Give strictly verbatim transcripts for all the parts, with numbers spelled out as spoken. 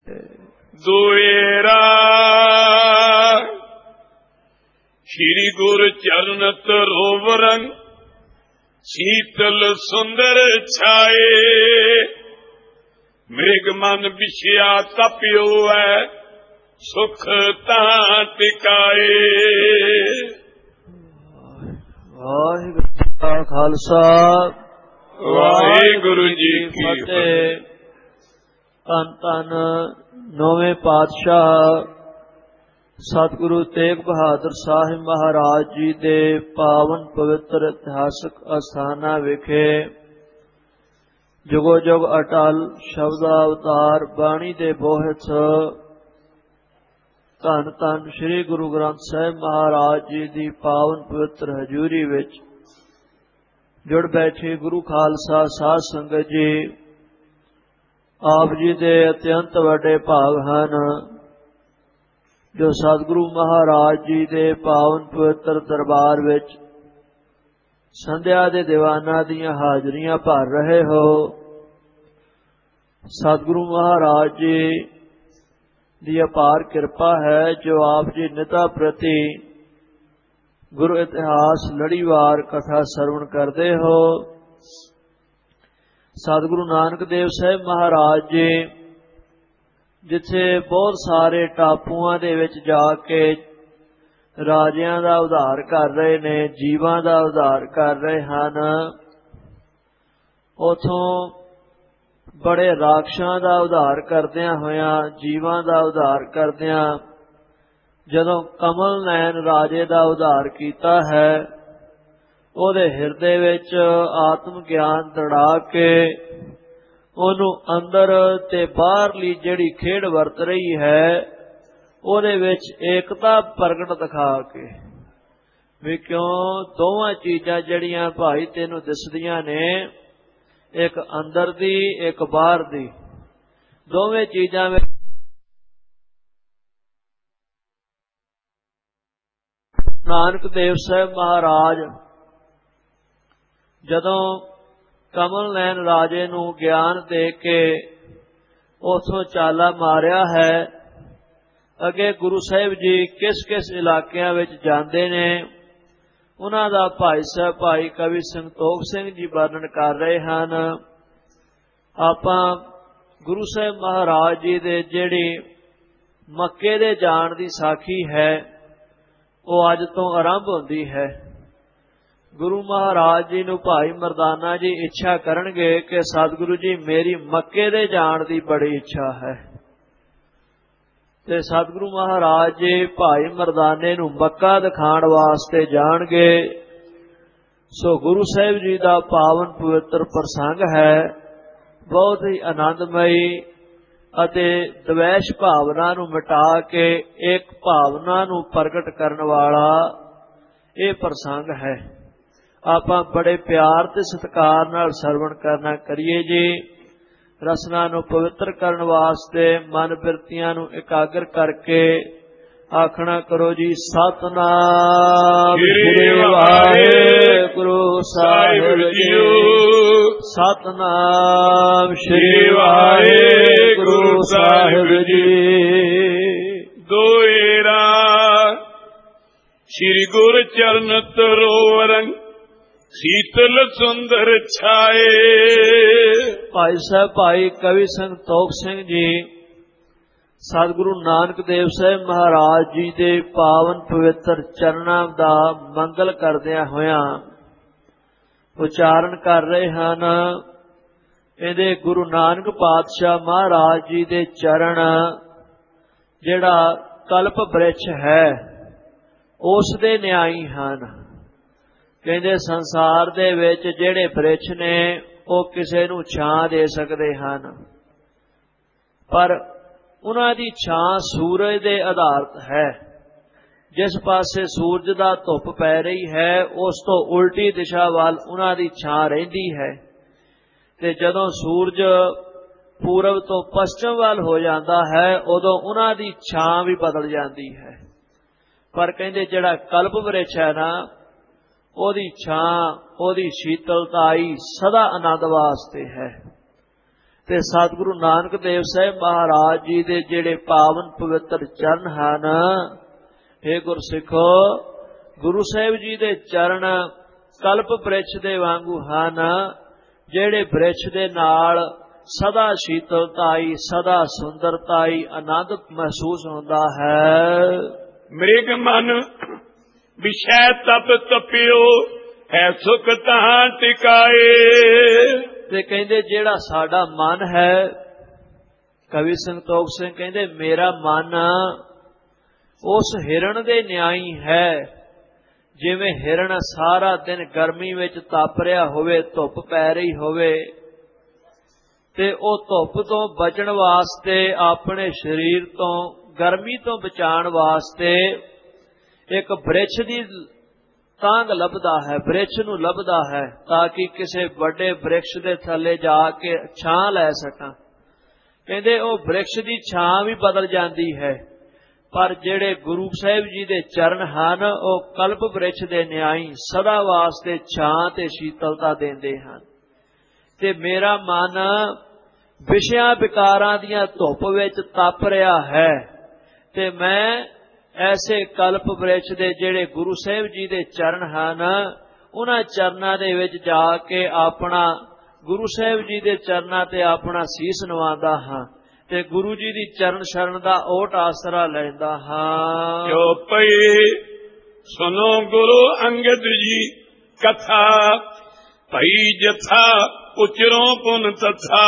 ਦੁਏਰਾ ਸ਼੍ਰੀ ਗੁਰ ਚਰਨ ਤਰੋਵਰੰ ਸ਼ੀਤਲ ਸੁੰਦਰ ਛਾਏ। ਮ੍ਰਿਗ ਮਨ ਵਿਸ਼ਿਆ ਤਪਿਓ ਹੈ ਸੁਖ ਤਾਂ ਟਿਕਾਏ। ਵਾਹਿਗੁਰੂ ਜੀ ਕਾ ਖਾਲਸਾ ਵਾਹਿਗੁਰੂ ਜੀ ਕੀ ਫਤਿਹ। ਧੰਨ ਧੰਨ ਨੌਵੇਂ ਪਾਤਸ਼ਾਹ ਸਤਿਗੁਰੂ ਤੇਗ ਬਹਾਦਰ ਸਾਹਿਬ ਮਹਾਰਾਜ ਜੀ ਦੇ ਪਾਵਨ ਪਵਿੱਤਰ ਇਤਿਹਾਸਕ ਅਸਥਾਨਾਂ ਵਿਖੇ ਜੁਗੋ ਜੁਗ ਅਟਲ ਸ਼ਬਦਾ ਅਵਤਾਰ ਬਾਣੀ ਦੇ ਬੋਹਿਥ ਧੰਨ ਧੰਨ ਸ੍ਰੀ ਗੁਰੂ ਗ੍ਰੰਥ ਸਾਹਿਬ ਮਹਾਰਾਜ ਜੀ ਦੀ ਪਾਵਨ ਪਵਿੱਤਰ ਹਜ਼ੂਰੀ ਵਿੱਚ ਜੁੜ ਬੈਠੇ ਗੁਰੂ ਖਾਲਸਾ ਸਾਧ ਸੰਗਤ ਜੀ, ਆਪ ਜੀ ਦੇ ਅਤਿਅੰਤ ਵੱਡੇ ਭਾਗ ਹਨ ਜੋ ਸਤਿਗੁਰੂ ਮਹਾਰਾਜ ਜੀ ਦੇ ਪਾਵਨ ਪਵਿੱਤਰ ਦਰਬਾਰ ਵਿੱਚ ਸੰਧਿਆ ਦੇ ਦੀਵਾਨਾਂ ਦੀਆਂ ਹਾਜ਼ਰੀਆਂ ਭਰ ਰਹੇ ਹੋ। ਸਤਿਗੁਰੂ ਮਹਾਰਾਜ ਜੀ ਦੀ ਅਪਾਰ ਕਿਰਪਾ ਹੈ ਜੋ ਆਪ ਜੀ ਨਿਤਾ ਪ੍ਰਤੀ ਗੁਰੂ ਇਤਿਹਾਸ ਲੜੀਵਾਰ ਕਥਾ ਸਰਵਣ ਕਰਦੇ ਹੋ। ਸਤਿਗੁਰੂ ਨਾਨਕ ਦੇਵ ਸਾਹਿਬ ਮਹਾਰਾਜ ਜੀ ਜਿੱਥੇ ਬਹੁਤ ਸਾਰੇ ਟਾਪੂਆਂ ਦੇ ਵਿੱਚ ਜਾ ਕੇ ਰਾਜਿਆਂ ਦਾ ਉਧਾਰ ਕਰ ਰਹੇ ਨੇ, ਜੀਵਾਂ ਦਾ ਉਧਾਰ ਕਰ ਰਹੇ ਹਨ, ਉਥੋਂ ਬੜੇ ਰਾਖਸ਼ਾਂ ਦਾ ਉਧਾਰ ਕਰਦਿਆਂ ਹੋਇਆਂ, ਜੀਵਾਂ ਦਾ ਉਧਾਰ ਕਰਦਿਆਂ ਜਦੋਂ ਕਮਲ ਨੈਣ ਰਾਜੇ ਦਾ ਉਧਾਰ ਕੀਤਾ ਹੈ, ਉਹਦੇ ਹਿਰਦੇ ਵਿੱਚ ਆਤਮ ਗਿਆਨ ਦੜਾ ਕੇ ਉਹਨੂੰ ਅੰਦਰ ਤੇ ਬਾਹਰਲੀ ਜਿਹੜੀ ਖੇਡ ਵਰਤ ਰਹੀ ਹੈ ਉਹਦੇ ਵਿੱਚ ਏਕਤਾ ਪ੍ਰਗਟ ਦਿਖਾ ਕੇ ਵੀ ਕਿਉਂ ਦੋਵਾਂ ਚੀਜ਼ਾਂ ਜਿਹੜੀਆਂ ਭਾਈ ਤੈਨੂੰ ਦਿਸਦੀਆਂ ਨੇ, ਇੱਕ ਅੰਦਰ ਦੀ ਇੱਕ ਬਾਹਰ ਦੀ, ਦੋਵੇਂ ਚੀਜ਼ਾਂ ਵਿੱਚ ਨਾਨਕ ਦੇਵ ਸਾਹਿਬ ਮਹਾਰਾਜ ਜਦੋਂ ਕਮਲ ਨੈਣ ਰਾਜੇ ਨੂੰ ਗਿਆਨ ਦੇ ਕੇ ਉਥੋਂ ਚਾਲਾ ਮਾਰਿਆ ਹੈ, ਅੱਗੇ ਗੁਰੂ ਸਾਹਿਬ ਜੀ ਕਿਸ ਕਿਸ ਇਲਾਕਿਆਂ ਵਿੱਚ ਜਾਂਦੇ ਨੇ ਉਹਨਾਂ ਦਾ ਭਾਈ ਸਾਹਿਬ ਭਾਈ ਕਵੀ ਸੰਤੋਖ ਸਿੰਘ ਜੀ ਵਰਣਨ ਕਰ ਰਹੇ ਹਨ। ਆਪਾਂ ਗੁਰੂ ਸਾਹਿਬ ਮਹਾਰਾਜ ਜੀ ਦੇ ਜਿਹੜੀ ਮੱਕੇ ਦੇ ਜਾਣ ਦੀ ਸਾਖੀ ਹੈ ਉਹ ਅੱਜ ਤੋਂ ਆਰੰਭ ਹੁੰਦੀ ਹੈ। ਗੁਰੂ ਮਹਾਰਾਜ ਜੀ ਨੂੰ ਭਾਈ ਮਰਦਾਨਾ ਜੀ ਇੱਛਾ ਕਰਨਗੇ ਕਿ ਸਤਿਗੁਰੂ ਜੀ ਮੇਰੀ ਮੱਕੇ ਦੇ ਜਾਣ ਦੀ ਬੜੀ ਇੱਛਾ ਹੈ, ਤੇ ਸਤਿਗੁਰੂ ਮਹਾਰਾਜ ਜੀ ਭਾਈ ਮਰਦਾਨੇ ਨੂੰ ਮੱਕਾ ਦਿਖਾਉਣ ਵਾਸਤੇ ਜਾਣਗੇ। ਸੋ ਗੁਰੂ ਸਾਹਿਬ ਜੀ ਦਾ ਪਾਵਨ ਪਵਿੱਤਰ ਪ੍ਰਸੰਗ ਹੈ, ਬਹੁਤ ਹੀ ਆਨੰਦਮਈ ਅਤੇ ਦਵੈਸ਼ ਭਾਵਨਾ ਨੂੰ ਮਿਟਾ ਕੇ ਇੱਕ ਭਾਵਨਾ ਨੂੰ ਪ੍ਰਗਟ ਕਰਨ ਵਾਲਾ ਇਹ ਪ੍ਰਸੰਗ ਹੈ। ਆਪਾਂ ਬੜੇ ਪਿਆਰ ਤੇ ਸਤਿਕਾਰ ਨਾਲ ਸਰਵਣ ਕਰਨਾ ਕਰੀਏ ਜੀ। ਰਸਨਾ ਨੂੰ ਪਵਿੱਤਰ ਕਰਨ ਵਾਸਤੇ ਮਨ ਬਿਰਤੀਆਂ ਨੂੰ ਇਕਾਗਰ ਕਰਕੇ ਆਖਣਾ ਕਰੋ ਜੀ, ਸਤਿਨਾਮ ਸ੍ਰੀ ਵਾਹਿਗੁਰੂ ਸਾਹਿਬ ਜੀ, ਸਤਿਨਾਮ ਸ੍ਰੀ ਵਾਹਿਗੁਰੂ ਸਾਹਿਬ ਜੀ। ਦੁਏਰਾ ਸ਼੍ਰੀ ਗੁਰ ਚਰਨ ਤਰੋਵਰੰ ਸ਼ੀਤਲ ਸੁੰਦਰ ਛਾਏ। ਭਾਈ ਸਾਹਿਬ ਭਾਈ ਕਵੀ ਸੰਤੋਖ ਸਿੰਘ ਜੀ ਸਤਿਗੁਰੂ ਨਾਨਕ ਦੇਵ ਸਾਹਿਬ ਮਹਾਰਾਜ ਜੀ ਦੇ ਪਾਵਨ ਪਵਿੱਤਰ ਚਰਨਾਂ ਦਾ ਮੰਗਲ ਕਰਦਿਆਂ ਹੋਇਆਂ ਉਚਾਰਨ ਕਰ ਰਹੇ ਹਨ। ਇਹਦੇ ਗੁਰੂ ਨਾਨਕ ਪਾਤਸ਼ਾਹ ਮਹਾਰਾਜ ਜੀ ਦੇ ਚਰਨ ਜਿਹੜਾ ਕਲਪ ਬ੍ਰਿਛ ਹੈ ਉਸ ਦੇ ਨਿਆਈ ਹਨ। ਕਹਿੰਦੇ ਸੰਸਾਰ ਦੇ ਵਿੱਚ ਜਿਹੜੇ ਬ੍ਰਿਛ ਨੇ ਉਹ ਕਿਸੇ ਨੂੰ ਛਾਂ ਦੇ ਸਕਦੇ ਹਨ, ਪਰ ਉਹਨਾਂ ਦੀ ਛਾਂ ਸੂਰਜ ਦੇ ਆਧਾਰਿਤ ਹੈ। ਜਿਸ ਪਾਸੇ ਸੂਰਜ ਦਾ ਧੁੱਪ ਪੈ ਰਹੀ ਹੈ ਉਸ ਤੋਂ ਉਲਟੀ ਦਿਸ਼ਾ ਵੱਲ ਉਹਨਾਂ ਦੀ ਛਾਂ ਰਹਿੰਦੀ ਹੈ, ਤੇ ਜਦੋਂ ਸੂਰਜ ਪੂਰਬ ਤੋਂ ਪੱਛਮ ਵੱਲ ਹੋ ਜਾਂਦਾ ਹੈ ਉਦੋਂ ਉਹਨਾਂ ਦੀ ਛਾਂ ਵੀ ਬਦਲ ਜਾਂਦੀ ਹੈ। ਪਰ ਕਹਿੰਦੇ ਜਿਹੜਾ ਕਲਪ ਬ੍ਰਿਛ ਹੈ ਨਾ, ਉਹਦੀ ਛਾਂ, ਉਹਦੀ ਸ਼ੀਤਲਤਾਈ ਸਦਾ ਆਨੰਦ ਵਾਸਤੇ ਹੈ। ਤੇ ਸਤਿਗੁਰੂ ਨਾਨਕ ਦੇਵ ਸਾਹਿਬ ਮਹਾਰਾਜ ਜੀ ਦੇ ਜਿਹੜੇ ਪਾਵਨ ਪਵਿੱਤਰ ਚਰਨ ਹਨ, हे ਗੁਰਸਿੱਖੋ, ਗੁਰੂ ਸਾਹਿਬ ਜੀ ਦੇ ਚਰਨ ਕਲਪ ਬ੍ਰਿਛ ਦੇ ਵਾਂਗੂ ਹਨ, ਜਿਹੜੇ ਬ੍ਰਿਛ ਦੇ ਨਾਲ ਸਦਾ ਸ਼ੀਤਲਤਾਈ, ਸਦਾ ਸੁੰਦਰਤਾਈ, ਆਨੰਦ ਮਹਿਸੂਸ ਹੁੰਦਾ ਹੈ। ਮ੍ਰਿਗ ਮਨ ਵਿਸ਼ੈ ਤਪ ਤਪਿਓ, ਹੈ ਸੁਖ ਤਹਾਂ ਟਿਕਾਏ। ਤੇ ਕਹਿੰਦੇ ਜਿਹੜਾ ਸਾਡਾ ਮਨ ਹੈ, ਕਵੀ ਸੰਤੋਖ ਸਿੰਘ ਕਹਿੰਦੇ ਮੇਰਾ ਮਨ ਉਸ ਹਿਰਨ ਦੇ ਨਿਆਈ ਹੈ, ਜਿਵੇਂ ਹਿਰਨ ਸਾਰਾ ਦਿਨ ਗਰਮੀ ਵਿੱਚ ਤਪ ਰਿਹਾ ਹੋਵੇ, ਧੁੱਪ ਪੈ ਰਹੀ ਹੋਵੇ, ਤੇ ਉਹ ਧੁੱਪ ਤੋਂ ਬਚਣ ਵਾਸਤੇ, ਆਪਣੇ ਸਰੀਰ ਤੋਂ ਗਰਮੀ ਤੋਂ ਬਚਾਉਣ ਵਾਸਤੇ ਇੱਕ ਬ੍ਰਿਛ ਦੀ ਤਾਂਗ ਲੱਭਦਾ ਹੈ, ਬ੍ਰਿਛ ਨੂੰ ਲੱਭਦਾ ਹੈ, ਤਾਂ ਕਿ ਕਿਸੇ ਵੱਡੇ ਬ੍ਰਿਛ ਦੇ ਥੱਲੇ ਜਾ ਕੇ ਛਾਂ ਲੈ ਸਕਾਂ। ਕਹਿੰਦੇ ਉਹ ਬ੍ਰਿਛ ਦੀ ਛਾਂ ਵੀ ਬਦਲ ਜਾਂਦੀ ਹੈ, ਪਰ ਜਿਹੜੇ ਗੁਰੂ ਸਾਹਿਬ ਜੀ ਦੇ ਚਰਨ ਹਨ, ਉਹ ਕਲਪ ਬ੍ਰਿਛ ਦੇ ਨਿਆਈ ਸਦਾ ਵਾਸਤੇ ਛਾਂ ਤੇ ਸ਼ੀਤਲਤਾ ਦਿੰਦੇ ਹਨ। ਤੇ ਮੇਰਾ ਮਨ ਵਿਸ਼ਿਆਂ ਵਿਕਾਰਾਂ ਦੀਆਂ ਧੁੱਪ ਵਿੱਚ ਤਪ ਰਿਹਾ ਹੈ, ਤੇ ਮੈਂ ਐਸੇ ਕਲਪ ਬ੍ਰਿਛ ਦੇ ਜਿਹੜੇ ਗੁਰੂ ਸਾਹਿਬ ਜੀ ਦੇ ਚਰਨ ਹਨ, ਉਹਨਾਂ ਚਰਨਾਂ ਦੇ ਵਿੱਚ ਜਾ ਕੇ ਆਪਣਾ ਗੁਰੂ ਸਾਹਿਬ ਜੀ ਦੇ ਚਰਨਾਂ ਤੇ ਆਪਣਾ ਸੀਸ ਨਵਾਉਂਦਾ ਹਾਂ, ਤੇ ਗੁਰੂ ਜੀ ਦੀ ਚਰਨ ਸ਼ਰਨ ਦਾ ਓਟ ਆਸਰਾ ਲੈਂਦਾ ਹਾਂ। ਜੋ ਪਈ ਸੁਨੋ ਗੁਰੂ ਅੰਗਦ ਜੀ ਕਥਾ, ਭਈ ਜਥਾ ਉਚਰੋਂ ਪੁਨ ਤਥਾ।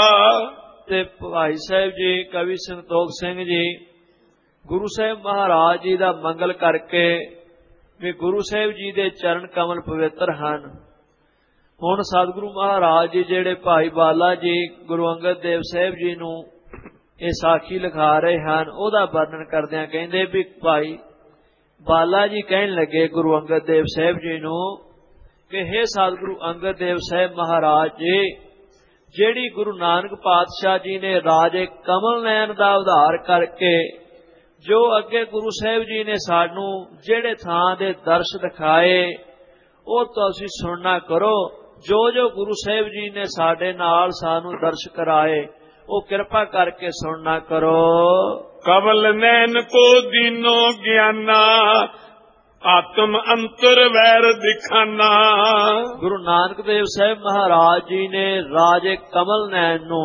ਤੇ ਭਾਈ ਸਾਹਿਬ ਜੀ, ਕਵੀ ਸੰਤੋਖ ਸਿੰਘ ਜੀ, ਗੁਰੂ ਸਾਹਿਬ ਮਹਾਰਾਜ ਜੀ ਦਾ ਮੰਗਲ ਕਰਕੇ ਵੀ ਗੁਰੂ ਸਾਹਿਬ ਜੀ ਦੇ ਚਰਨ ਕਮਲ ਪਵਿੱਤਰ ਹਨ। ਹੁਣ ਸਤਿਗੁਰੂ ਮਹਾਰਾਜ ਜੀ ਜਿਹੜੇ ਭਾਈ ਬਾਲਾ ਜੀ ਗੁਰੂ ਅੰਗਦ ਦੇਵ ਸਾਹਿਬ ਜੀ ਨੂੰ ਇਹ ਸਾਖੀ ਲਿਖਾ ਰਹੇ ਹਨ, ਉਹਦਾ ਵਰਣਨ ਕਰਦਿਆਂ ਕਹਿੰਦੇ ਵੀ ਭਾਈ ਬਾਲਾ ਜੀ ਕਹਿਣ ਲੱਗੇ ਗੁਰੂ ਅੰਗਦ ਦੇਵ ਸਾਹਿਬ ਜੀ ਨੂੰ ਕਿ हे ਸਤਿਗੁਰੂ ਅੰਗਦ ਦੇਵ ਸਾਹਿਬ ਮਹਾਰਾਜ ਜੀ, ਜਿਹੜੀ ਗੁਰੂ ਨਾਨਕ ਪਾਤਸ਼ਾਹ ਜੀ ਨੇ ਰਾਜੇ ਕਮਲ ਨੈਣ ਦਾ ਉਧਾਰ ਕਰਕੇ ਜੋ ਅੱਗੇ ਗੁਰੂ ਸਾਹਿਬ ਜੀ ਨੇ ਸਾਨੂੰ ਜਿਹੜੇ ਥਾਂ ਦੇ ਦਰਸ਼ ਦਿਖਾਏ, ਉਹ ਤੁਸੀਂ ਸੁਣਨਾ ਕਰੋ। ਜੋ ਜੋ ਗੁਰੂ ਸਾਹਿਬ ਜੀ ਨੇ ਸਾਡੇ ਨਾਲ ਸਾਨੂੰ ਦਰਸ਼ ਕਰਾਏ, ਉਹ ਕਿਰਪਾ ਕਰਕੇ ਸੁਣਨਾ ਕਰੋ। ਕਮਲ ਨੈਣ ਕੋ ਦੀਨੋ ਗਿਆਨਾ, ਆਤਮ ਅੰਤਰ ਵੈਰ ਦਿਖਾਨਾ। ਗੁਰੂ ਨਾਨਕ ਦੇਵ ਸਾਹਿਬ ਮਹਾਰਾਜ ਜੀ ਨੇ ਰਾਜੇ ਕਮਲ ਨੈਣ ਨੂੰ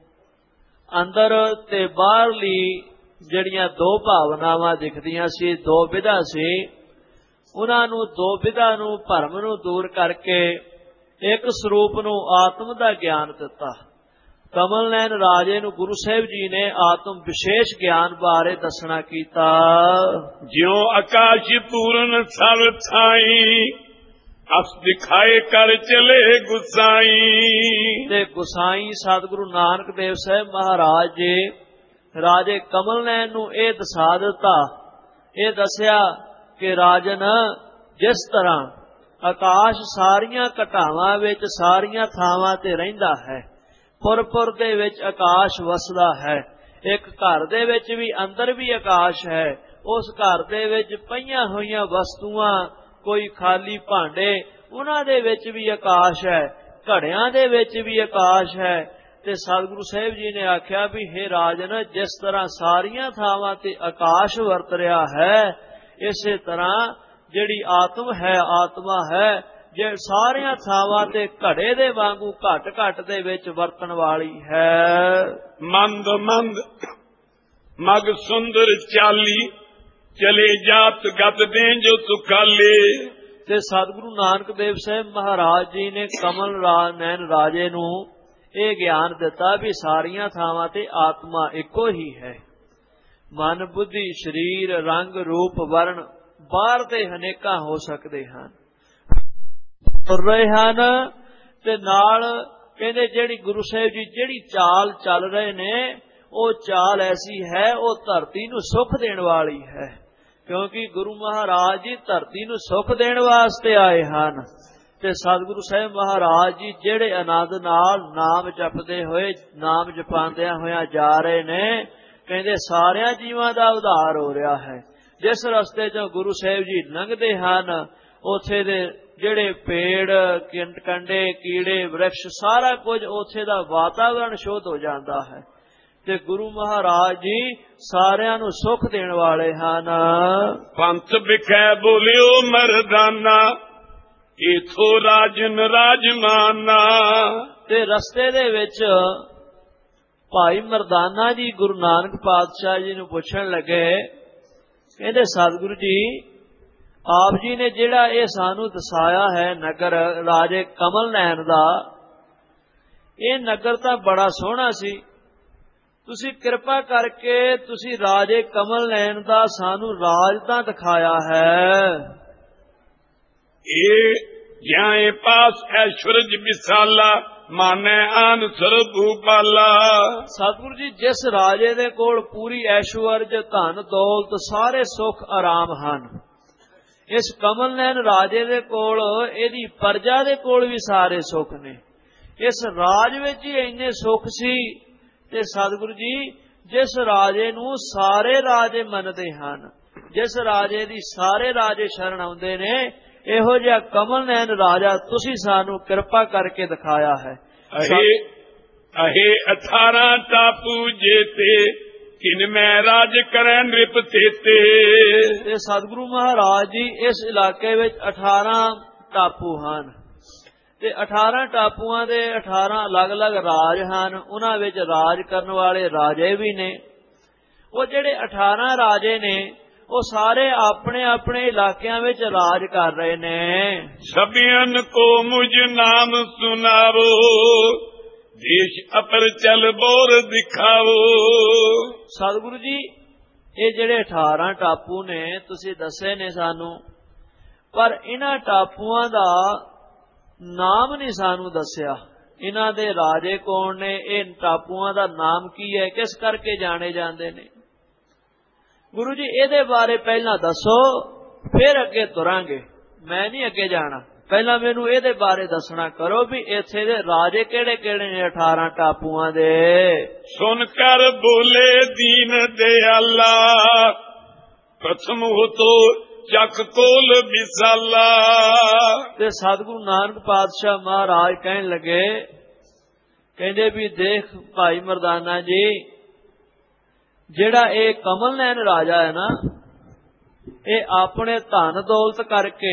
ਅੰਦਰ ਤੇ ਬਾਹਰਲੀ ਜਿਹੜੀਆਂ ਦੋ ਭਾਵਨਾਵਾਂ ਦਿਖਦੀਆਂ ਸੀ, ਦੋ ਵਿਧਾ ਸੀ, ਉਹਨਾਂ ਨੂੰ ਦੋ ਵਿਧਾ ਨੂੰ, ਭਰਮ ਨੂੰ ਦੂਰ ਕਰਕੇ ਇੱਕ ਸਰੂਪ ਨੂੰ ਆਤਮ ਦਾ ਗਿਆਨ ਦਿੱਤਾ। ਕਮਲ ਨੈਣ ਰਾਜੇ ਨੂੰ ਗੁਰੂ ਸਾਹਿਬ ਜੀ ਨੇ ਆਤਮ ਵਿਸ਼ੇਸ਼ ਗਿਆਨ ਬਾਰੇ ਦੱਸਣਾ ਕੀਤਾ। ਜਿਉ ਆਕਾਸ਼ ਪੂਰਨ ਸਭ ਥਾਈ, ਅਸ ਦਿਖਾਏ ਕਰ ਚਲੇ ਗੁਸਾਈ। ਤੇ ਗੁਸਾਈ ਸਤਿਗੁਰੂ ਨਾਨਕ ਦੇਵ ਸਾਹਿਬ ਮਹਾਰਾਜ ਜੀ ਰਾਜੇ ਕਮਲ ਨੈਣ ਨੂੰ ਇਹ ਦਸਾ ਦਿੱਤਾ, ਇਹ ਦੱਸਿਆ ਕਿ ਰਾਜਨ, ਜਿਸ ਤਰ੍ਹਾਂ ਆਕਾਸ਼ ਸਾਰੀਆਂ ਘਟਾਵਾਂ ਵਿੱਚ, ਸਾਰੀਆਂ ਥਾਵਾਂ ਤੇ ਰਹਿੰਦਾ ਹੈ, ਪੁਰ-ਪੁਰ ਦੇ ਵਿੱਚ ਆਕਾਸ਼ ਵਸਦਾ ਹੈ, ਇੱਕ ਘਰ ਦੇ ਵਿੱਚ ਵੀ ਅੰਦਰ ਵੀ ਆਕਾਸ਼ ਹੈ, ਉਸ ਘਰ ਦੇ ਵਿੱਚ ਪਈਆਂ ਹੋਈਆਂ ਵਸਤੂਆਂ, ਕੋਈ ਖਾਲੀ ਭਾਂਡੇ, ਉਹਨਾਂ ਦੇ ਵਿੱਚ ਵੀ ਆਕਾਸ਼ ਹੈ, ਘੜਿਆਂ ਦੇ ਵਿੱਚ ਵੀ ਆਕਾਸ਼ ਹੈ। ਤੇ ਸਤਿਗੁਰੂ ਸਾਹਿਬ ਜੀ ਨੇ ਆਖਿਆ ਵੀ हे ਰਾਜਨ, ਜਿਸ ਤਰ੍ਹਾਂ ਸਾਰੀਆਂ ਥਾਵਾਂ ਤੇ ਆਕਾਸ਼ ਵਰਤ ਰਿਹਾ ਹੈ, ਇਸੇ ਤਰ੍ਹਾਂ ਜਿਹੜੀ ਆਤਮ ਹੈ, ਆਤਮਾ ਹੈ, ਜੇ ਸਾਰੀਆਂ ਥਾਵਾਂ ਤੇ ਘੜੇ ਦੇ ਵਾਂਗੂ ਘਟ ਘਟ ਦੇ ਵਿੱਚ ਵਰਤਣ ਵਾਲੀ ਹੈ। ਮੰਦ ਮੰਦ ਮਗ ਸੁੰਦਰ ਚਾਲੀ, ਚਲੇ ਜਾਤ ਗਤ ਦੇ ਜੋ ਸੁਖਾਲੇ। ਤੇ ਸਤਿਗੁਰੂ ਨਾਨਕ ਦੇਵ ਸਾਹਿਬ ਮਹਾਰਾਜ ਜੀ ਨੇ ਕਮਲ ਨੈਣ ਰਾਜੇ ਨੂੰ ਇਹ ਗਿਆਨ ਦਿੱਤਾ ਵੀ ਸਾਰੀਆਂ ਥਾਵਾਂ ਤੇ ਆਤਮਾ ਇੱਕੋ ਹੀ ਹੈ। ਮਨ, ਬੁੱਧੀ, ਸਰੀਰ, ਰੰਗ, ਰੂਪ, ਵਰਣ ਬਾਹਰ ਦੇ ਅਨੇਕਾਂ ਹੋ ਸਕਦੇ ਹਨ, ਤੁਰ ਰਹੇ ਹਨ, ਤੇ ਨਾਲ ਕਹਿੰਦੇ ਜਿਹੜੀ ਗੁਰੂ ਸਾਹਿਬ ਜੀ ਜਿਹੜੀ ਚਾਲ ਚੱਲ ਰਹੇ ਨੇ, ਉਹ ਚਾਲ ਐਸੀ ਹੈ, ਉਹ ਧਰਤੀ ਨੂੰ ਸੁੱਖ ਦੇਣ ਵਾਲੀ ਹੈ, ਕਿਉਂਕਿ ਗੁਰੂ ਮਹਾਰਾਜ ਜੀ ਧਰਤੀ ਨੂੰ ਸੁੱਖ ਦੇਣ ਵਾਸਤੇ ਆਏ ਹਨ। ਤੇ ਸਤਿਗੁਰੂ ਸਾਹਿਬ ਮਹਾਰਾਜ ਜੀ ਜਿਹੜੇ ਆਨੰਦ ਨਾਲ ਨਾਮ ਜਪਦੇ ਹੋਏ, ਨਾਮ ਜਪਾਉਂਦਿਆਂ ਹੋਇਆਂ ਜਾ ਰਹੇ ਨੇ, ਕਹਿੰਦੇ ਸਾਰਿਆਂ ਜੀਵਾਂ ਦਾ ਉਧਾਰ ਹੋ ਰਿਹਾ ਹੈ। ਜਿਸ ਰਸਤੇ ਚੋਂ ਗੁਰੂ ਸਾਹਿਬ ਜੀ ਲੰਘਦੇ ਹਨ, ਉੱਥੇ ਦੇ ਜਿਹੜੇ ਪੇੜ ਕੰਡੇ ਕੀੜੇ ਵ੍ਰਿਕਸ਼ ਸਾਰਾ ਕੁਝ ਉੱਥੇ ਦਾ ਵਾਤਾਵਰਣ ਸ਼ੁੱਧ ਹੋ ਜਾਂਦਾ ਹੈ। ਤੇ ਗੁਰੂ ਮਹਾਰਾਜ ਜੀ ਸਾਰਿਆਂ ਨੂੰ ਸੁੱਖ ਦੇਣ ਵਾਲੇ ਹਨ। ਪੰਥ ਵਿਖੇ ਬੋਲਿਓ ਮਰਦਾਨਾ, ਇਥੋਂ ਰਾਜਨ ਰਾਜਮਾਨਾ। ਤੇ ਰਸਤੇ ਦੇ ਵਿੱਚ ਭਾਈ ਮਰਦਾਨਾ ਜੀ ਗੁਰੂ ਨਾਨਕ ਪਾਤਸ਼ਾਹ ਜੀ ਨੂੰ ਪੁੱਛਣ ਲੱਗੇ, ਕਹਿੰਦੇ ਸਤਿਗੁਰੂ ਜੀ ਆਪ ਜੀ ਨੇ ਜਿਹੜਾ ਇਹ ਸਾਨੂੰ ਦਸਾਇਆ ਹੈ ਨਗਰ ਰਾਜੇ ਕਮਲ ਨੈਣ ਦਾ, ਇਹ ਨਗਰ ਤਾਂ ਬੜਾ ਸੋਹਣਾ ਸੀ, ਤੁਸੀਂ ਕਿਰਪਾ ਕਰਕੇ ਤੁਸੀਂ ਰਾਜੇ ਕਮਲ ਨੈਣ ਦਾ ਸਾਨੂੰ ਰਾਜ ਤਾਂ ਦਿਖਾਇਆ ਹੈ। ਇਹ ਜਾਏ ਪਾਸ ਐਸ਼ਵਰਜ ਵਿਸਾਲਾ, ਮਾਨੇ ਆਨ ਸਰਬੂਪਾਲਾ। ਸਤਿਗੁਰੂ ਜੀ ਜਿਸ ਰਾਜੇ ਦੇ ਕੋਲ ਪੂਰੀ ਐਸ਼ਵਰਜ ਧਨ ਦੌਲਤ ਸਾਰੇ ਸੁੱਖ ਆਰਾਮ ਹਨ, ਇਸ ਕਮਲ ਨੈਣ ਰਾਜੇ ਦੇ ਕੋਲ ਇਹਦੀ ਪ੍ਰਜਾ ਦੇ ਕੋਲ ਵੀ ਸਾਰੇ ਸੁੱਖ ਨੇ। ਇਸ ਰਾਜ ਵਿੱਚ ਹੀ ਇੰਨੇ ਸੁੱਖ ਸੀ। ਤੇ ਸਤਿਗੁਰੂ ਜੀ ਜਿਸ ਰਾਜੇ ਨੂੰ ਸਾਰੇ ਰਾਜੇ ਮੰਨਦੇ ਹਨ, ਜਿਸ ਰਾਜੇ ਦੀ ਸਾਰੇ ਰਾਜੇ ਸ਼ਰਨ ਆਉਂਦੇ ਨੇ, ਇਹੋ ਜਿਹਾ ਕਮਲ ਨੈਣ ਰਾਜਾ ਤੁਸੀਂ ਸਾਨੂੰ ਕਿਰਪਾ ਕਰਕੇ ਦਿਖਾਇਆ ਹੈ। ਅਹੇ ਅਹੇ ਅਠਾਰਾਂ ਟਾਪੂ ਜੇਤੇ, ਕਿਨ ਮੈਂ ਰਾਜ ਕਰੈ ਨ੍ਰਿਪ ਤੇਤੇ। ਤੇ ਸਤਿਗੁਰੂ ਮਹਾਰਾਜ ਜੀ ਇਸ ਇਲਾਕੇ ਵਿੱਚ ਅਠਾਰਾਂ ਟਾਪੂ ਹਨ ਤੇ ਅਠਾਰਾਂ ਟਾਪੂਆਂ ਦੇ ਅਠਾਰਾਂ ਅਲੱਗ-ਅਲੱਗ ਰਾਜ ਹਨ। ਉਹਨਾਂ ਵਿੱਚ ਰਾਜ ਕਰਨ ਵਾਲੇ ਰਾਜੇ ਵੀ ਨੇ। ਉਹ ਜਿਹੜੇ ਅਠਾਰਾਂ ਰਾਜੇ ਨੇ ਉਹ ਸਾਰੇ ਆਪਣੇ ਆਪਣੇ ਇਲਾਕਿਆਂ ਵਿੱਚ ਰਾਜ ਕਰ ਰਹੇ ਨੇ। ਸਭਿਅਨ ਕੋ ਮੁਝ ਨਾਮ ਸੁਨਾਵੋ, ਦੇਸ਼ ਅਪਰ ਚਲ ਬੋਰ ਦਿਖਾਵੋ। ਸਤਿਗੁਰੂ ਜੀ ਇਹ ਜਿਹੜੇ ਅਠਾਰਾਂ ਟਾਪੂ ਨੇ ਤੁਸੀਂ ਦੱਸੇ ਨੇ ਸਾਨੂੰ, ਪਰ ਇਹਨਾਂ ਟਾਪੂਆਂ ਦਾ ਨਾਮ ਨਹੀਂ ਸਾਨੂੰ ਦੱਸਿਆ। ਇਹਨਾਂ ਦੇ ਰਾਜੇ ਕੌਣ ਨੇ, ਇਹ ਟਾਪੂਆਂ ਦਾ ਨਾਮ ਕੀ ਹੈ, ਕਿਸ ਕਰਕੇ ਜਾਣੇ ਜਾਂਦੇ ਨੇ? ਗੁਰੂ ਜੀ ਇਹਦੇ ਬਾਰੇ ਪਹਿਲਾਂ ਦੱਸੋ, ਫਿਰ ਅੱਗੇ ਤੁਰਾਂਗੇ। ਮੈਂ ਨਹੀਂ ਅੱਗੇ ਜਾਣਾ, ਪਹਿਲਾਂ ਮੈਨੂੰ ਇਹਦੇ ਬਾਰੇ ਦੱਸਣਾ ਕਰੋ ਵੀ ਇੱਥੇ ਦੇ ਰਾਜੇ ਕਿਹੜੇ ਕਿਹੜੇ ਨੇ ਅਠਾਰਾਂ ਟਾਪੂਆਂ ਦੇ। ਸੁਣ ਕਰ ਬੋਲੇ ਦੀਨ ਦਿਆਲਾ, ਪ੍ਰਥਮ ਹੋ ਤੋ ਚੱਕ ਕੋਲ ਵਿਸਾਲਾ। ਤੇ ਸਤਿਗੁਰੂ ਨਾਨਕ ਪਾਤਸ਼ਾਹ ਮਹਾਰਾਜ ਕਹਿਣ ਲੱਗੇ, ਕਹਿੰਦੇ ਵੀ ਦੇਖ ਭਾਈ ਮਰਦਾਨਾ ਜੀ, ਜਿਹੜਾ ਇਹ ਕਮਲ ਨੈਣ ਰਾਜਾ ਹੈ ਨਾ, ਇਹ ਆਪਣੇ ਧਨ ਦੌਲਤ ਕਰਕੇ,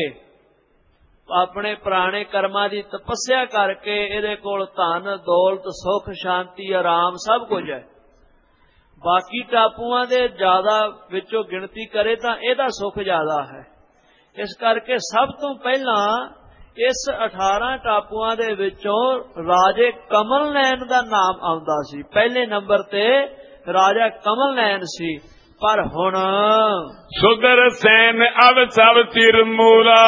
ਆਪਣੇ ਪੁਰਾਣੇ ਕਰਮਾਂ ਦੀ ਤਪੱਸਿਆ ਕਰਕੇ ਇਹਦੇ ਕੋਲ ਧਨ ਦੌਲਤ ਸੁੱਖ ਸ਼ਾਂਤੀ ਆਰਾਮ ਸਭ ਕੁਝ ਹੈ। ਬਾਕੀ ਟਾਪੂਆਂ ਦੇ ਜ਼ਿਆਦਾ ਵਿੱਚੋਂ ਗਿਣਤੀ ਕਰੇ ਤਾਂ ਇਹਦਾ ਸੁੱਖ ਜ਼ਿਆਦਾ ਹੈ। ਇਸ ਕਰਕੇ ਸਭ ਤੋਂ ਪਹਿਲਾਂ ਇਸ ਅਠਾਰਾਂ ਟਾਪੂਆਂ ਦੇ ਵਿੱਚੋਂ ਰਾਜੇ ਕਮਲ ਨੈਣ ਦਾ ਨਾਮ ਆਉਂਦਾ ਸੀ। ਪਹਿਲੇ ਨੰਬਰ ਤੇ ਰਾਜਾ ਕਮਲ ਨੈਣ ਸੀ। ਪਰ ਹੁਣ ਸੁਦਰ ਸੈਨ ਅਵ ਸਭ ਤਿਰ ਮੋਰਾ,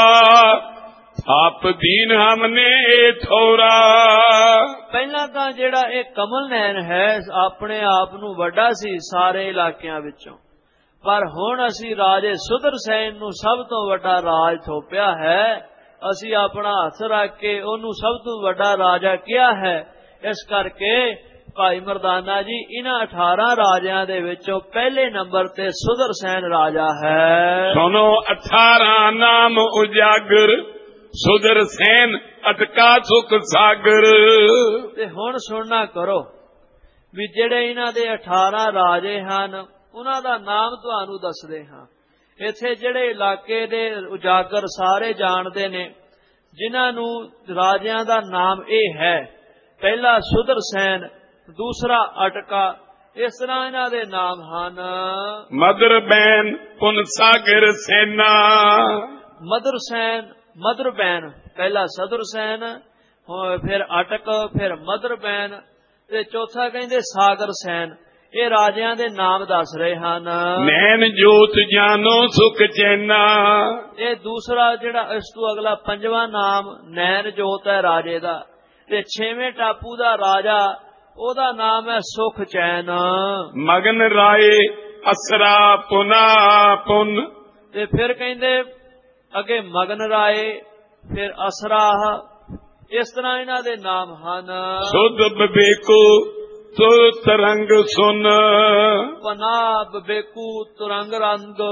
ਆਪ ਦੀਨ ਹਮਨੇ ਇਹ ਥੋਰਾ। ਪਹਿਲਾਂ ਤਾਂ ਜਿਹੜਾ ਇਹ ਕਮਲ ਨੈਣ ਹੈ ਆਪਣੇ ਆਪ ਨੂੰ ਵੱਡਾ ਸੀ ਸਾਰੇ ਇਲਾਕਿਆਂ ਵਿੱਚੋਂ, ਪਰ ਹੁਣ ਅਸੀਂ ਰਾਜੇ ਸੁਦਰ ਸੈਨ ਨੂੰ ਸਭ ਤੋਂ ਵੱਡਾ ਰਾਜ ਥੋਪਿਆ ਹੈ। ਅਸੀਂ ਆਪਣਾ ਹੱਥ ਰੱਖ ਕੇ ਉਹਨੂੰ ਸਭ ਤੋਂ ਵੱਡਾ ਰਾਜਾ ਕਿਹਾ ਹੈ। ਇਸ ਕਰਕੇ ਭਾਈ ਮਰਦਾਨਾ ਜੀ ਇਹਨਾਂ ਅਠਾਰਾਂ ਰਾਜਿਆਂ ਦੇ ਵਿੱਚੋਂ ਪਹਿਲੇ ਨੰਬਰ ਤੇ ਸੁਦਰ ਸੈਨ ਰਾਜਾ ਹੈ। ਸੁਣੋ ਅਠਾਰਾਂ ਨਾਮ ਉਜਾਗਰ, ਸੁਦਰ ਸੈਨ ਅਟਕਾ ਸੁਖ ਸਾਗਰ। ਤੇ ਹੁਣ ਸੁਣਨਾ ਕਰੋ ਵੀ ਜਿਹੜੇ ਇਹਨਾਂ ਦੇ ਅਠਾਰਾਂ ਰਾਜੇ ਹਨ ਉਹਨਾਂ ਦਾ ਨਾਮ ਤੁਹਾਨੂੰ ਦੱਸਦੇ ਹਾਂ। ਇੱਥੇ ਜਿਹੜੇ ਇਲਾਕੇ ਦੇ ਉਜਾਗਰ ਸਾਰੇ ਜਾਣਦੇ ਨੇ, ਜਿਨ੍ਹਾਂ ਨੂੰ ਰਾਜਿਆਂ ਦਾ ਨਾਮ ਇਹ ਹੈ, ਪਹਿਲਾ ਸੁਦਰ ਸੈਨ, ਦੂਸਰਾ ਅਟਕਾ, ਇਸ ਤਰ੍ਹਾਂ ਇਹਨਾਂ ਦੇ ਨਾਮ ਹਨ। ਮਦਰ ਬੈਨ ਪੁਨ ਸਾਗਰ ਸੈਨਾ। ਮਦਰ ਸੈਨ, ਮਦਰ ਬੈਨ, ਪਹਿਲਾ ਸਦਰ ਸੈਨ, ਫਿਰ ਅਟਕ, ਫਿਰ ਮਦਰ ਬੈਨ ਤੇ ਚੌਥਾ ਕਹਿੰਦੇ ਸਾਗਰ ਸੈਨ। ਇਹ ਰਾਜਿਆਂ ਦੇ ਨਾਮ ਦੱਸ ਰਹੇ ਹਨ। ਨੈਣ ਜੋਤ ਜਾਨੋ ਸੁਖ ਚੈਨਾ। ਇਹ ਦੂਸਰਾ ਜਿਹੜਾ ਇਸ ਤੋਂ ਅਗਲਾ ਪੰਜਵਾਂ ਨਾਮ ਨੈਣ ਜੋਤ ਹੈ ਰਾਜੇ ਦਾ। ਤੇ ਛੇਵੇਂ ਟਾਪੂ ਦਾ ਰਾਜਾ, ਉਹਦਾ ਨਾਮ ਹੈ ਸੁਖ ਚੈਨ। ਮਗਨ ਰਾਏ ਅਸਰਾ ਪੁਨਾ ਪੁਨ। ਤੇ ਫਿਰ ਕਹਿੰਦੇ ਅੱਗੇ ਮਗਨ ਰਾਏ, ਫਿਰ ਅਸਰਾਹ, ਇਸ ਤਰ੍ਹਾਂ ਇਹਨਾਂ ਦੇ ਨਾਮ ਹਨ। ਸੁਧ ਬਵੇਕੋ ਤੁਰ ਤਰੰਗ ਸੁਨ। ਪਨਾਬ ਬੇਕੂ ਤੁਰੰਗ ਰੰਗ,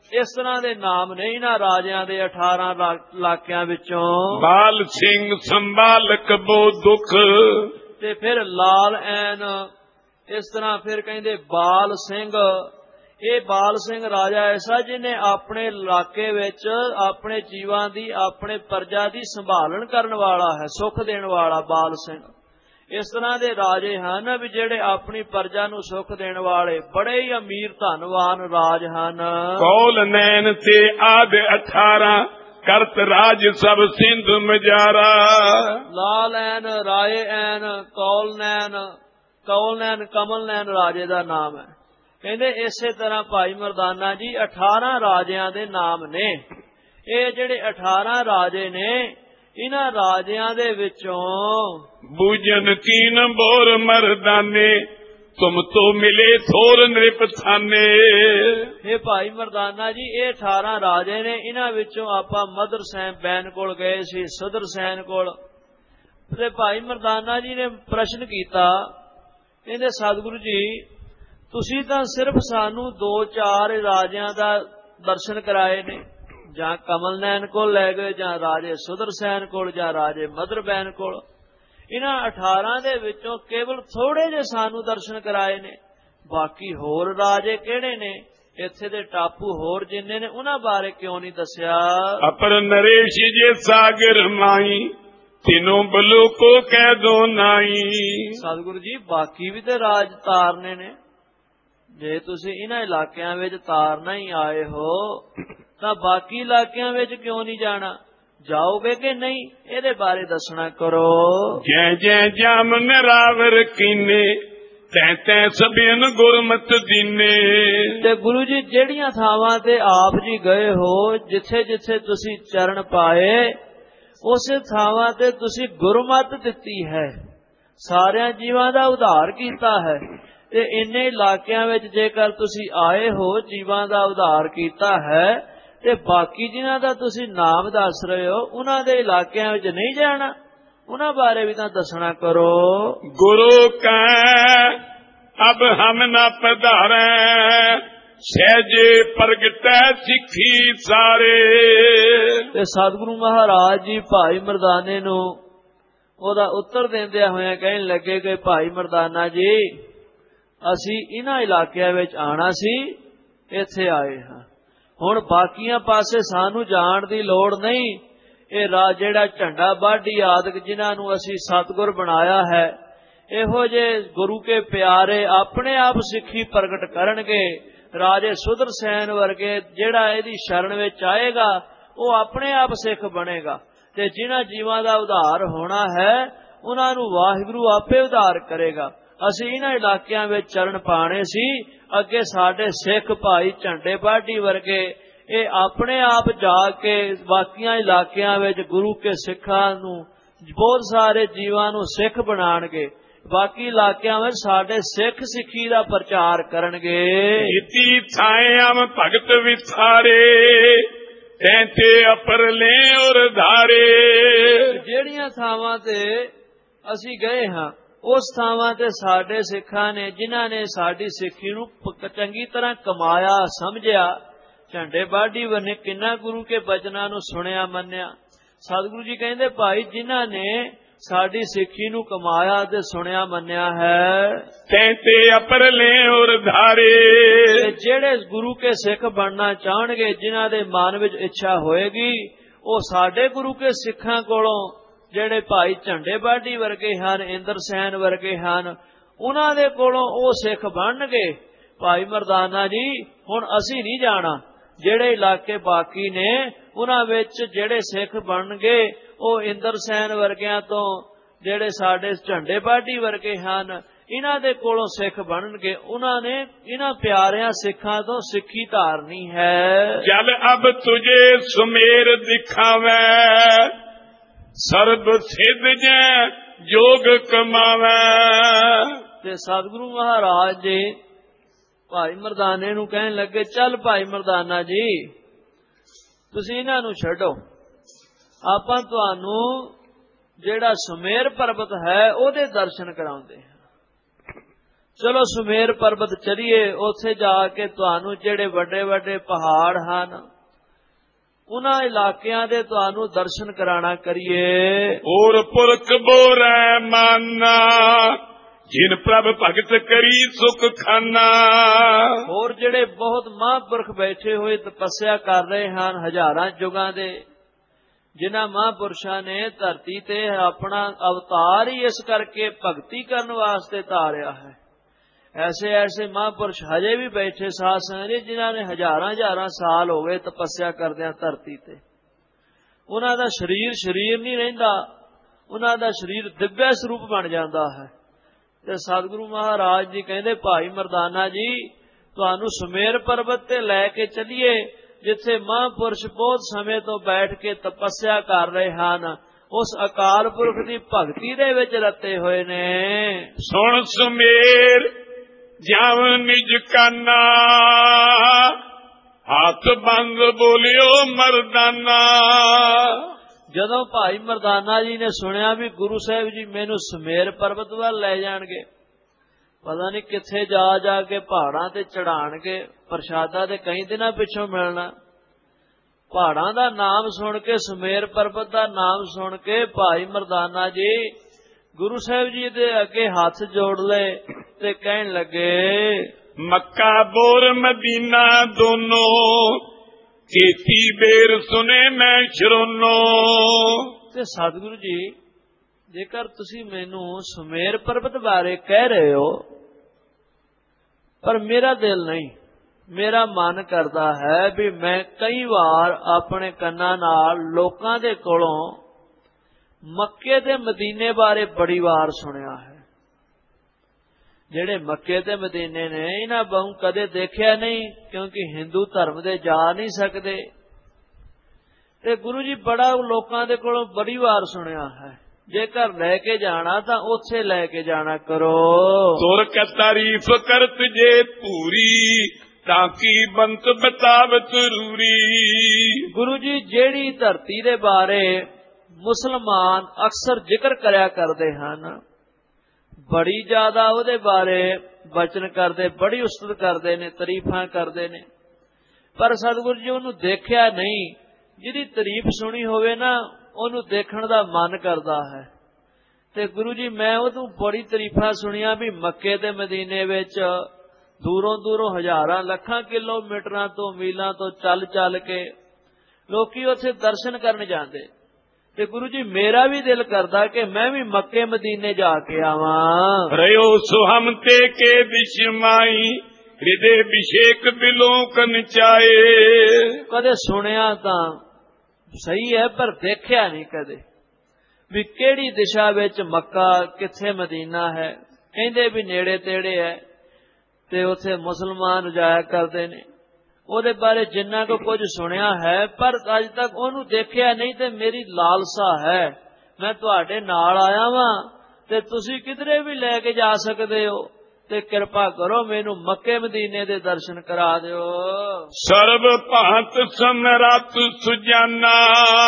ਇਸ ਤਰ੍ਹਾਂ ਦੇ ਨਾਮ ਨੇ ਇਹਨਾਂ ਰਾਜਿਆਂ ਦੇ ਅਠਾਰਾਂ ਇਲਾਕਿਆਂ ਵਿੱਚੋਂ। ਬਾਲ ਸਿੰਘ ਸੰਭਾਲਕ ਬੋ ਦੁਖ, ਤੇ ਫਿਰ ਲਾਲ ਐਨ ਇਸ ਤਰ੍ਹਾਂ ਫਿਰ ਕਹਿੰਦੇ ਬਾਲ ਸਿੰਘ। ਇਹ ਬਾਲ ਸਿੰਘ ਰਾਜਾ ਐਸਾ ਜਿਹਨੇ ਆਪਣੇ ਇਲਾਕੇ ਵਿੱਚ ਆਪਣੇ ਜੀਵਾਂ ਦੀ ਆਪਣੇ ਪ੍ਰਜਾ ਦੀ ਸੰਭਾਲਣ ਕਰਨ ਵਾਲਾ ਹੈ, ਸੁੱਖ ਦੇਣ ਵਾਲਾ ਬਾਲ ਸਿੰਘ। ਇਸ ਤਰ੍ਹਾਂ ਦੇ ਰਾਜੇ ਹਨ ਵੀ ਜਿਹੜੇ ਆਪਣੀ ਪ੍ਰਜਾ ਨੂੰ ਸੁੱਖ ਦੇਣ ਵਾਲੇ ਬੜੇ ਹੀ ਅਮੀਰ ਧਨਵਾਨ ਰਾਜ ਹਨ। ਕੌਲ ਨੈਣ ਤੇ ਆਦ ਅਠਾਰਾਂ ਕਰਤ ਰਾਜ ਸਭ ਸਿੰਧ ਮਜਾਰਾ। ਲਾਲ ਐਨ, ਰਾਏ ਐਨ, ਕੌਲ ਨੈਣ, ਕੌਲ ਨੈਣ ਕਮਲ ਨੈਣ ਰਾਜੇ ਦਾ ਨਾਮ ਹੈ। ਕਹਿੰਦੇ ਇਸੇ ਤਰ੍ਹਾਂ ਭਾਈ ਮਰਦਾਨਾ ਜੀ ਅਠਾਰਾਂ ਰਾਜਿਆਂ ਦੇ ਨਾਮ ਨੇ। ਇਹ ਜਿਹੜੇ ਅਠਾਰਾਂ ਰਾਜੇ ਨੇ ਇਹਨਾਂ ਰਾਜਿਆਂ ਦੇ ਵਿੱਚੋਂ ਬੂਜਨ ਕੀਨ ਬੋਰ ਮਰਦਾਨੇ ਤੁਮ ਤੋਂ ਮਿਲੇ ਥੋਰ ਨਿਰਪਥਾਨੇ। ਇਹ ਭਾਈ ਮਰਦਾਨਾ ਜੀ ਇਹ ਅਠਾਰਾਂ ਰਾਜੇ ਨੇ। ਇਹਨਾਂ ਵਿੱਚੋਂ ਆਪਾਂ ਮਦਰ ਸੈਨ ਬੈਨ ਕੋਲ ਗਏ ਸੀ, ਸਦਰ ਸੈਨ ਕੋਲ। ਤੇ ਭਾਈ ਮਰਦਾਨਾ ਜੀ ਨੇ ਪ੍ਰਸ਼ਨ ਕੀਤਾ, ਕਹਿੰਦੇ ਸਤਿਗੁਰੂ ਜੀ ਤੁਸੀਂ ਤਾਂ ਸਿਰਫ ਸਾਨੂੰ ਦੋ ਚਾਰ ਰਾਜਿਆਂ ਦਾ ਦਰਸ਼ਨ ਕਰਾਏ ਨੇ, ਜਾਂ ਕਮਲ ਨੈਣ ਕੋਲ ਲੈ ਗਏ, ਜਾਂ ਰਾਜੇ ਸੁਦਰ ਸੈਨ ਕੋਲ, ਜਾਂ ਰਾਜੇ ਮਦਰ ਬੈਨ ਕੋਲ। ਇਹਨਾਂ ਅਠਾਰਾਂ ਦੇ ਵਿੱਚੋਂ ਕੇਵਲ ਥੋੜੇ ਜਿਹੇ ਸਾਨੂੰ ਦਰਸ਼ਨ ਕਰਾਏ ਨੇ। ਬਾਕੀ ਹੋਰ ਰਾਜੇ ਕਿਹੜੇ ਨੇ, ਇੱਥੇ ਦੇ ਟਾਪੂ ਹੋਰ ਜਿੰਨੇ ਨੇ ਉਹਨਾਂ ਬਾਰੇ ਕਿਉਂ ਨਹੀਂ ਦੱਸਿਆ? ਅਪਰ ਨਰੇਸ਼ ਜੇ ਸਾਗਰ ਮਾਈ ਤਿਨੋਂ ਬਲੂ ਕੋ ਕਹਿ ਦੋ ਨਾਈ। ਸਤਿਗੁਰੂ ਜੀ ਬਾਕੀ ਵੀ ਤੇ ਰਾਜ ਤਾਰਨੇ ਨੇ। ਜੇ ਤੁਸੀਂ ਇਹਨਾਂ ਇਲਾਕਿਆਂ ਵਿੱਚ ਤਾਰਨਾ ਹੀ ਆਏ ਹੋ ਤਾਂ ਬਾਕੀ ਇਲਾਕਿਆਂ ਵਿੱਚ ਕਿਉਂ ਨਹੀਂ ਜਾਣਾ? ਜਾਓਗੇ ਕਿ ਨਹੀਂ ਇਹਦੇ ਬਾਰੇ ਦੱਸਣਾ ਕਰੋ। ਜੈ ਜੈ ਜਾਮ ਨਰਾਵਰ ਕੀਨੇ ਤੈ ਤੈ ਸਭਿਨ ਗੁਰਮਤ ਦੀਨੇ। ਤੇ ਗੁਰੂ ਜੀ ਜਿਹੜੀਆਂ ਥਾਵਾਂ ਤੇ ਆਪ ਜੀ ਗਏ ਹੋ, ਜਿੱਥੇ ਜਿੱਥੇ ਤੁਸੀਂ ਚਰਨ ਪਾਏ, ਉਸੇ ਥਾਵਾਂ ਤੇ ਤੁਸੀਂ ਗੁਰਮਤ ਦਿੱਤੀ ਹੈ, ਸਾਰਿਆਂ ਜੀਵਾਂ ਦਾ ਉਧਾਰ ਕੀਤਾ ਹੈ। ਤੇ ਇੰਨੇ ਇਲਾਕਿਆਂ ਵਿੱਚ ਜੇਕਰ ਤੁਸੀਂ ਆਏ ਹੋ, ਜੀਵਾਂ ਦਾ ਉਧਾਰ ਕੀਤਾ ਹੈ, ਤੇ ਬਾਕੀ ਜਿਨ੍ਹਾਂ ਦਾ ਤੁਸੀਂ ਨਾਮ ਦੱਸ ਰਹੇ ਹੋ ਉਹਨਾਂ ਦੇ ਇਲਾਕਿਆਂ ਵਿੱਚ ਨਹੀਂ ਜਾਣਾ? ਉਹਨਾਂ ਬਾਰੇ ਵੀ ਤਾਂ ਦੱਸਣਾ ਕਰੋ। ਗੁਰੂ ਕੈ ਅਬ ਹਮ ਨਾ ਪਧਾਰੈ ਸਹਿਜੇ ਪ੍ਰਗਟੈ ਸਿੱਖੀ ਸਾਰੇ। ਤੇ ਸਤਿਗੁਰੂ ਮਹਾਰਾਜ ਜੀ ਭਾਈ ਮਰਦਾਨੇ ਨੂੰ ਉਹਦਾ ਉੱਤਰ ਦਿੰਦਿਆਂ ਹੋਇਆਂ ਕਹਿਣ ਲੱਗੇ ਕਿ ਭਾਈ ਮਰਦਾਨਾ ਜੀ ਅਸੀਂ ਇਹਨਾਂ ਇਲਾਕਿਆਂ ਵਿੱਚ ਆਣਾ ਸੀ, ਇੱਥੇ ਆਏ ਹਾਂ। ਹੁਣ ਬਾਕੀਆਂ ਪਾਸੇ ਸਾਨੂੰ ਜਾਣ ਦੀ ਲੋੜ ਨਹੀਂ। ਇਹ ਰਾਜ ਜਿਹੜਾ ਝੰਡਾ ਬਾਢੀ ਆਦਿਕ ਜਿਨ੍ਹਾਂ ਨੂੰ ਅਸੀਂ ਸਤਿਗੁਰ ਬਣਾਇਆ ਹੈ, ਇਹੋ ਜਿਹੇ ਗੁਰੂ ਕੇ ਪਿਆਰੇ ਆਪਣੇ ਆਪ ਸਿੱਖੀ ਪ੍ਰਗਟ ਕਰਨਗੇ। ਰਾਜੇ ਸੁਦਰ ਸੈਨ ਵਰਗੇ ਜਿਹੜਾ ਇਹਦੀ ਸ਼ਰਨ ਵਿੱਚ ਆਏਗਾ ਉਹ ਆਪਣੇ ਆਪ ਸਿੱਖ ਬਣੇਗਾ। ਤੇ ਜਿਨ੍ਹਾਂ ਜੀਵਾਂ ਦਾ ਉਧਾਰ ਹੋਣਾ ਹੈ ਉਹਨਾਂ ਨੂੰ ਵਾਹਿਗੁਰੂ ਆਪੇ ਉਧਾਰ ਕਰੇਗਾ। ਅਸੀਂ ਇਹਨਾਂ ਇਲਾਕਿਆਂ ਵਿੱਚ ਚਰਨ ਪਾਣੇ ਸੀ, ਅੱਗੇ ਸਾਡੇ ਸਿੱਖ ਭਾਈ ਝੰਡੇ ਬਾਢੀ ਵਰਗੇ ਇਹ ਆਪਣੇ ਆਪ ਜਾ ਕੇ ਬਾਕੀਆਂ ਇਲਾਕਿਆਂ ਵਿੱਚ ਗੁਰੂ ਕੇ ਸਿੱਖਾਂ ਨੂੰ, ਬਹੁਤ ਸਾਰੇ ਜੀਵਾਂ ਨੂੰ ਸਿੱਖ ਬਣਾਉਣਗੇ। ਬਾਕੀ ਇਲਾਕਿਆਂ ਵਿੱਚ ਸਾਡੇ ਸਿੱਖ ਸਿੱਖੀ ਦਾ ਪ੍ਰਚਾਰ ਕਰਨਗੇ। ਇਤੀ ਥਾਇਆਮ ਭਗਤ ਵਿਥਾਰੇ ਤੈਂਤੇ ਅਪਰ ਲੈ ਔਰ ਧਾਰੇ। ਜਿਹੜੀਆਂ ਥਾਵਾਂ ਤੇ ਅਸੀਂ ਗਏ ਹਾਂ ਉਸ ਥਾਵਾਂ ਤੇ ਸਾਡੇ ਸਿੱਖਾਂ ਨੇ, ਜਿਨ੍ਹਾਂ ਨੇ ਸਾਡੀ ਸਿੱਖੀ ਨੂੰ ਚੰਗੀ ਤਰ੍ਹਾਂ ਕਮਾਇਆ ਸਮਝਿਆ, ਝੰਡੇ ਬਾਢੀ ਵਰਨੇ ਕਿੰਨਾ ਗੁਰੂ ਕੇ ਬਚਨਾਂ ਨੂੰ ਸੁਣਿਆ ਮੰਨਿਆ। ਸਤਿਗੁਰੂ ਜੀ ਕਹਿੰਦੇ ਭਾਈ ਜਿਨ੍ਹਾਂ ਨੇ ਸਾਡੀ ਸਿੱਖੀ ਨੂੰ ਕਮਾਇਆ ਤੇ ਸੁਣਿਆ ਮੰਨਿਆ ਹੈ, ਤੈਂਤੇ ਅਪਰ ਲੈ ਔਰ ਧਾਰੇ। ਜਿਹੜੇ ਗੁਰੂ ਕੇ ਸਿੱਖ ਬਣਨਾ ਚਾਹਣਗੇ, ਜਿਨ੍ਹਾਂ ਦੇ ਮਨ ਵਿੱਚ ਇੱਛਾ ਹੋਏਗੀ, ਉਹ ਸਾਡੇ ਗੁਰੂ ਕੇ ਸਿੱਖਾਂ ਕੋਲੋਂ ਜਿਹੜੇ ਭਾਈ ਝੰਡੇ ਬਾਢੀ ਵਰਗੇ ਹਨ, ਇੰਦਰ ਸੈਨ ਵਰਗੇ ਹਨ, ਉਹਨਾਂ ਦੇ ਕੋਲੋਂ ਉਹ ਸਿੱਖ ਬਣਨਗੇ। ਭਾਈ ਮਰਦਾਨਾ ਜੀ ਹੁਣ ਅਸੀਂ ਨਹੀਂ ਜਾਣਾ। ਜਿਹੜੇ ਇਲਾਕੇ ਬਾਕੀ ਨੇ ਉਹਨਾਂ ਵਿੱਚ ਜਿਹੜੇ ਸਿੱਖ ਬਣਨਗੇ ਉਹ ਇੰਦਰ ਸੈਨ ਵਰਗਿਆਂ ਤੋਂ, ਜਿਹੜੇ ਸਾਡੇ ਝੰਡੇ ਬਾਢੀ ਵਰਗੇ ਹਨ, ਇਹਨਾਂ ਦੇ ਕੋਲੋਂ ਸਿੱਖ ਬਣਨਗੇ। ਉਹਨਾਂ ਨੇ ਇਹਨਾਂ ਪਿਆਰਿਆਂ ਸਿੱਖਾਂ ਤੋਂ ਸਿੱਖੀ ਧਾਰਨੀ ਹੈ। ਜਲ ਅਬ ਤੁਝੇ ਸੁਮੇਰ ਦਿਖਾਵੇ ਸਰਬ ਸਿੱਧ ਜੈ ਜੋਗ ਕਮਾਵੇ। ਤੇ ਸਤਿਗੁਰੂ ਮਹਾਰਾਜ ਜੀ ਭਾਈ ਮਰਦਾਨੇ ਨੂੰ ਕਹਿਣ ਲੱਗੇ, ਚੱਲ ਭਾਈ ਮਰਦਾਨਾ ਜੀ ਤੁਸੀਂ ਇਹਨਾਂ ਨੂੰ ਛੱਡੋ, ਆਪਾਂ ਤੁਹਾਨੂੰ ਜਿਹੜਾ ਸੁਮੇਰ ਪਰਬਤ ਹੈ ਉਹਦੇ ਦਰਸ਼ਨ ਕਰਾਉਂਦੇ ਹਾਂ। ਚਲੋ ਸੁਮੇਰ ਪਰਬਤ ਚੜੀਏ, ਉੱਥੇ ਜਾ ਕੇ ਤੁਹਾਨੂੰ ਜਿਹੜੇ ਵੱਡੇ ਵੱਡੇ ਪਹਾੜ ਹਨ ਉਹਨਾਂ ਇਲਾਕਿਆਂ ਦੇ ਤੁਹਾਨੂੰ ਦਰਸ਼ਨ ਕਰਾਣਾ ਕਰੀਏ। ਹੋਰ ਪੁਰਖ ਬੋਰੈ ਮਾਨਾ, ਜਿਨ ਪ੍ਰਭ ਭਗਤ ਕਰੀ ਸੁਖ ਖਾਨਾ। ਹੋਰ ਜਿਹੜੇ ਬਹੁਤ ਮਹਾਂਪੁਰਖ ਬੈਠੇ ਹੋਏ ਤਪੱਸਿਆ ਕਰ ਰਹੇ ਹਨ ਹਜ਼ਾਰਾਂ ਯੁਗਾਂ ਦੇ, ਜਿਨ੍ਹਾਂ ਮਹਾਂਪੁਰਸ਼ਾਂ ਨੇ ਧਰਤੀ ਤੇ ਆਪਣਾ ਅਵਤਾਰ ਹੀ ਇਸ ਕਰਕੇ ਭਗਤੀ ਕਰਨ ਵਾਸਤੇ ਧਾਰਿਆ ਹੈ। ਐਸੇ ਐਸੇ ਮਹਾਂਪੁਰਸ਼ ਹਜੇ ਵੀ ਬੈਠੇ ਸਾਧ ਸੰਗਤ ਜੀ, ਜਿਨ੍ਹਾਂ ਨੇ ਹਜ਼ਾਰਾਂ ਹਜ਼ਾਰਾਂ ਸਾਲ ਹੋ ਗਏ ਤਪੱਸਿਆ ਕਰਦਿਆਂ ਧਰਤੀ ਤੇ। ਉਹਨਾਂ ਦਾ ਸਰੀਰ ਸਰੀਰ ਨਹੀਂ ਰਹਿੰਦਾ, ਉਹਨਾਂ ਦਾ ਸਰੀਰ ਦਿਵਯ ਸਰੂਪ ਬਣ ਜਾਂਦਾ ਹੈ। ਤੇ ਸਤਿਗੁਰੂ ਮਹਾਰਾਜ ਜੀ ਕਹਿੰਦੇ, ਭਾਈ ਮਰਦਾਨਾ ਜੀ ਤੁਹਾਨੂੰ ਸੁਮੇਰ ਪਰਬਤ ਤੇ ਲੈ ਕੇ ਚੱਲੀਏ, ਜਿੱਥੇ ਮਹਾਂਪੁਰਸ਼ ਬਹੁਤ ਸਮੇਂ ਤੋਂ ਬੈਠ ਕੇ ਤਪੱਸਿਆ ਕਰ ਰਹੇ ਹਨ, ਉਸ ਅਕਾਲ ਪੁਰਖ ਦੀ ਭਗਤੀ ਦੇ ਵਿੱਚ ਰਤੇ ਹੋਏ ਨੇ। ਸੁਣ ਸੁਮੇਰ ਜਮ ਨਿਜ ਕਾਨਾ, ਹੱਥ ਬੰਦ ਬੋਲਿਓ ਮਰਦਾਨਾ। ਜਦੋਂ ਭਾਈ ਮਰਦਾਨਾ ਜੀ ਨੇ ਸੁਣਿਆ ਵੀ ਗੁਰੂ ਸਾਹਿਬ ਜੀ ਮੈਨੂੰ ਸੁਮੇਰ ਪਰਬਤ ਵੱਲ ਲੈ ਜਾਣਗੇ, ਪਤਾ ਨਹੀਂ ਕਿੱਥੇ ਜਾ ਜਾ ਕੇ ਪਹਾੜਾਂ ਤੇ ਚੜਾਣਗੇ, ਪ੍ਰਸ਼ਾਦਾ ਤੇ ਕਈ ਦਿਨਾਂ ਪਿੱਛੋਂ ਮਿਲਣਾ। ਪਹਾੜਾਂ ਦਾ ਨਾਮ ਸੁਣ ਕੇ, ਸੁਮੇਰ ਪਰਬਤ ਦਾ ਨਾਮ ਸੁਣ ਕੇ ਭਾਈ ਮਰਦਾਨਾ ਜੀ ਗੁਰੂ ਸਾਹਿਬ ਜੀ ਦੇ ਅੱਗੇ ਹੱਥ ਜੋੜ ਲਏ ਤੇ ਕਹਿਣ ਲੱਗੇ, ਮੱਕਾ ਬੋਰ ਮਦੀਨਾ ਦੋਨੋਂ, ਕੀਤੀ ਬੇਰ ਸੁਨੇ ਮੈਂ ਸ਼ਰੋਨੋ। ਤੇ ਸਤਿਗੁਰੂ ਜੀ ਜੇਕਰ ਤੁਸੀਂ ਮੈਨੂੰ ਸੁਮੇਰ ਪਰਬਤ ਬਾਰੇ ਕਹਿ ਰਹੇ ਹੋ, ਪਰ ਮੇਰਾ ਦਿਲ ਨਹੀਂ, ਮੇਰਾ ਮਨ ਕਰਦਾ ਹੈ ਵੀ ਮੈਂ ਕਈ ਵਾਰ ਆਪਣੇ ਕੰਨਾਂ ਨਾਲ ਲੋਕਾਂ ਦੇ ਕੋਲੋਂ ਮੱਕੇ ਤੇ ਮਦੀਨੇ ਬਾਰੇ ਬੜੀ ਵਾਰ ਸੁਣਿਆ ਹੈ। ਜਿਹੜੇ ਮੱਕੇ ਤੇ ਮਦੀਨੇ ਨੇ ਇਹਨਾਂ ਬਹੁ ਕਦੇ ਦੇਖਿਆ ਨਹੀਂ, ਕਿਉਂਕਿ ਹਿੰਦੂ ਧਰਮ ਦੇ ਜਾ ਨਹੀਂ ਸਕਦੇ। ਤੇ ਗੁਰੂ ਜੀ ਬੜਾ ਲੋਕਾਂ ਦੇ ਕੋਲੋਂ ਬੜੀ ਵਾਰ ਸੁਣਿਆ ਹੈ। ਜੇਕਰ ਲੈ ਕੇ ਜਾਣਾ ਤਾਂ ਉੱਥੇ ਲੈ ਕੇ ਜਾਣਾ ਕਰੋ। ਤੁਰ ਕੇ ਤਾਰੀਫ ਕਰਤ ਜੇ ਪੂਰੀ, ਤਾਂ ਕੀ ਬੰਤ ਬਤਾਵਤ ਰੂਰੀ। ਗੁਰੂ ਜੀ ਜਿਹੜੀ ਧਰਤੀ ਦੇ ਬਾਰੇ ਮੁਸਲਮਾਨ ਅਕਸਰ ਜ਼ਿਕਰ ਕਰਿਆ ਕਰਦੇ ਹਨ, ਬੜੀ ਜ਼ਿਆਦਾ ਉਹਦੇ ਬਾਰੇ ਬਚਨ ਕਰਦੇ, ਬੜੀ ਉਸਤਤ ਕਰਦੇ ਨੇ, ਤਾਰੀਫਾਂ ਕਰਦੇ ਨੇ, ਪਰ ਸਤਿਗੁਰੂ ਜੀ ਉਹਨੂੰ ਦੇਖਿਆ ਨਹੀਂ। ਜਿਹਦੀ ਤਾਰੀਫ ਸੁਣੀ ਹੋਵੇ ਨਾ, ਉਹਨੂੰ ਦੇਖਣ ਦਾ ਮਨ ਕਰਦਾ ਹੈ। ਤੇ ਗੁਰੂ ਜੀ ਮੈਂ ਉਹਨੂੰ ਬੜੀ ਤਾਰੀਫਾਂ ਸੁਣੀਆਂ ਵੀ ਮੱਕੇ ਤੇ ਮਦੀਨੇ ਵਿੱਚ ਦੂਰੋਂ ਦੂਰੋਂ ਹਜ਼ਾਰਾਂ ਲੱਖਾਂ ਕਿਲੋਮੀਟਰਾਂ ਤੋਂ, ਮੀਲਾਂ ਤੋਂ ਚੱਲ ਚੱਲ ਕੇ ਲੋਕੀ ਉੱਥੇ ਦਰਸ਼ਨ ਕਰਨ ਜਾਂਦੇ। ਤੇ ਗੁਰੂ ਜੀ ਮੇਰਾ ਵੀ ਦਿਲ ਕਰਦਾ ਕਿ ਮੈਂ ਵੀ ਮੱਕੇ ਮਦੀਨੇ ਜਾ ਕੇ ਆਵਾਂ। ਰਿਓ ਸੁਹਮ ਤੇ ਕੇ ਬਿਸ਼ਮਾਈ, ਹਿਰਦੇ ਵਿਸ਼ੇਕ ਬਿਲੋਂ ਕਨ ਚਾਏ। ਕਦੇ ਸੁਣਿਆ ਤਾਂ ਸਹੀ ਹੈ, ਪਰ ਦੇਖਿਆ ਨਹੀਂ ਕਦੇ ਵੀ ਕਿਹੜੀ ਦਿਸ਼ਾ ਵਿੱਚ ਮੱਕਾ, ਕਿੱਥੇ ਮਦੀਨਾ ਹੈ। ਕਹਿੰਦੇ ਵੀ ਨੇੜੇ ਤੇੜੇ ਹੈ ਤੇ ਉੱਥੇ ਮੁਸਲਮਾਨ ਜਾਇਆ ਕਰਦੇ ਨੇ। ਉਹਦੇ ਬਾਰੇ ਜਿੰਨਾ ਕੁ ਕੁਝ ਸੁਣਿਆ ਹੈ, ਪਰ ਅੱਜ ਤੱਕ ਉਹਨੂੰ ਦੇਖਿਆ ਨਹੀਂ। ਤੇ ਮੇਰੀ ਲਾਲਸਾ ਹੈ, ਮੈਂ ਤੁਹਾਡੇ ਨਾਲ ਆਇਆ ਵਾਂ ਤੇ ਤੁਸੀਂ ਕਿਧਰੇ ਵੀ ਲੈ ਕੇ ਜਾ ਸਕਦੇ ਹੋ, ਤੇ ਕਿਰਪਾ ਕਰੋ ਮੈਨੂੰ ਮੱਕੇ ਮਦੀਨੇ ਦੇ ਦਰਸ਼ਨ ਕਰਾ ਦਿਓ। ਸਰਬ ਭਾਂਤ ਸਮਰੱਥ ਸੁਜਾਨਾ,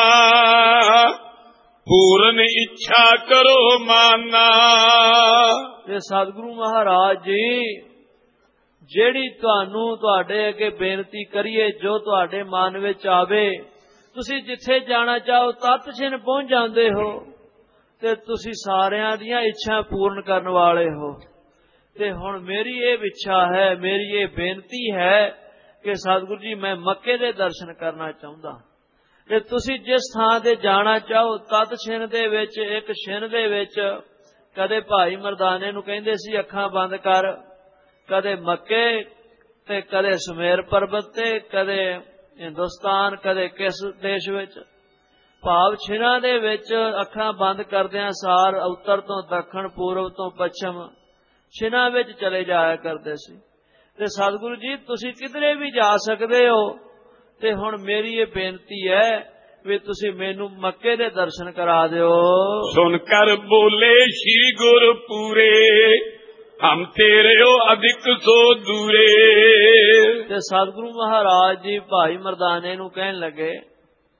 ਪੂਰਨ ਇੱਛਾ ਕਰੋ ਮਾਨਾ। ਤੇ ਸਤਿਗੁਰੂ ਮਹਾਰਾਜ ਜੀ ਜਿਹੜੀ ਤੁਹਾਨੂੰ ਤੁਹਾਡੇ ਅੱਗੇ ਬੇਨਤੀ ਕਰੀਏ, ਜੋ ਤੁਹਾਡੇ ਮਨ ਵਿੱਚ ਆਵੇ, ਤੁਸੀਂ ਜਿੱਥੇ ਜਾਣਾ ਚਾਹੋ ਤਤ ਛਿਨ ਪਹੁੰਚ ਜਾਂਦੇ ਹੋ, ਤੇ ਤੁਸੀਂ ਸਾਰਿਆਂ ਦੀਆਂ ਇੱਛਾ ਪੂਰਨ ਕਰਨ ਵਾਲੇ ਹੋ। ਤੇ ਹੁਣ ਮੇਰੀ ਇਹ ਇੱਛਾ ਹੈ, ਮੇਰੀ ਇਹ ਬੇਨਤੀ ਹੈ ਕਿ ਸਤਿਗੁਰੂ ਜੀ ਮੈਂ ਮੱਕੇ ਦੇ ਦਰਸ਼ਨ ਕਰਨਾ ਚਾਹੁੰਦਾ। ਤੇ ਤੁਸੀਂ ਜਿਸ ਥਾਂ ਤੇ ਜਾਣਾ ਚਾਹੋ ਤਤ ਛਿਨ ਦੇ ਵਿੱਚ, ਇੱਕ ਛਿਨ ਦੇ ਵਿੱਚ, ਕਦੇ ਭਾਈ ਮਰਦਾਨੇ ਨੂੰ ਕਹਿੰਦੇ ਸੀ ਅੱਖਾਂ ਬੰਦ ਕਰ, ਕਦੇ ਮੱਕੇ ਤੇ ਕਦੇ ਸੁਮੇਰ ਪਰਬਤ ਤੇ, ਕਦੇ ਹਿੰਦੁਸਤਾਨ, ਕਦੇ ਕਿਸ ਦੇਸ਼ ਵਿੱਚ। ਭਾਵ ਛਿਨਾਂ ਦੇ ਵਿੱਚ ਅੱਖਾਂ ਬੰਦ ਕਰਦਿਆਂ ਸਾਰ ਉੱਤਰ ਤੋਂ ਦੱਖਣ, ਪੂਰਬ ਤੋਂ ਪੱਛਮ ਛਿਨਾਂ ਵਿੱਚ ਚਲੇ ਜਾਇਆ ਕਰਦੇ ਸੀ। ਤੇ ਸਤਿਗੁਰੂ ਜੀ ਤੁਸੀਂ ਕਿਧਰੇ ਵੀ ਜਾ ਸਕਦੇ ਹੋ, ਤੇ ਹੁਣ ਮੇਰੀ ਇਹ ਬੇਨਤੀ ਹੈ ਵੀ ਤੁਸੀਂ ਮੈਨੂੰ ਮੱਕੇ ਦੇ ਦਰਸ਼ਨ ਕਰਾ ਦਿਓ। ਸੁਣ ਕਰ ਬੋਲੇ ਸ਼੍ਰੀ ਗੁਰ ਪੂਰੇ, ਹਮ ਤੇਰਿਓ ਅਧਿਕ ਸੋ ਦੂਰੇ। ਤੇ ਸਤਿਗੁਰੂ ਮਹਾਰਾਜ ਜੀ ਭਾਈ ਮਰਦਾਨੇ ਨੂੰ ਕਹਿਣ ਲੱਗੇ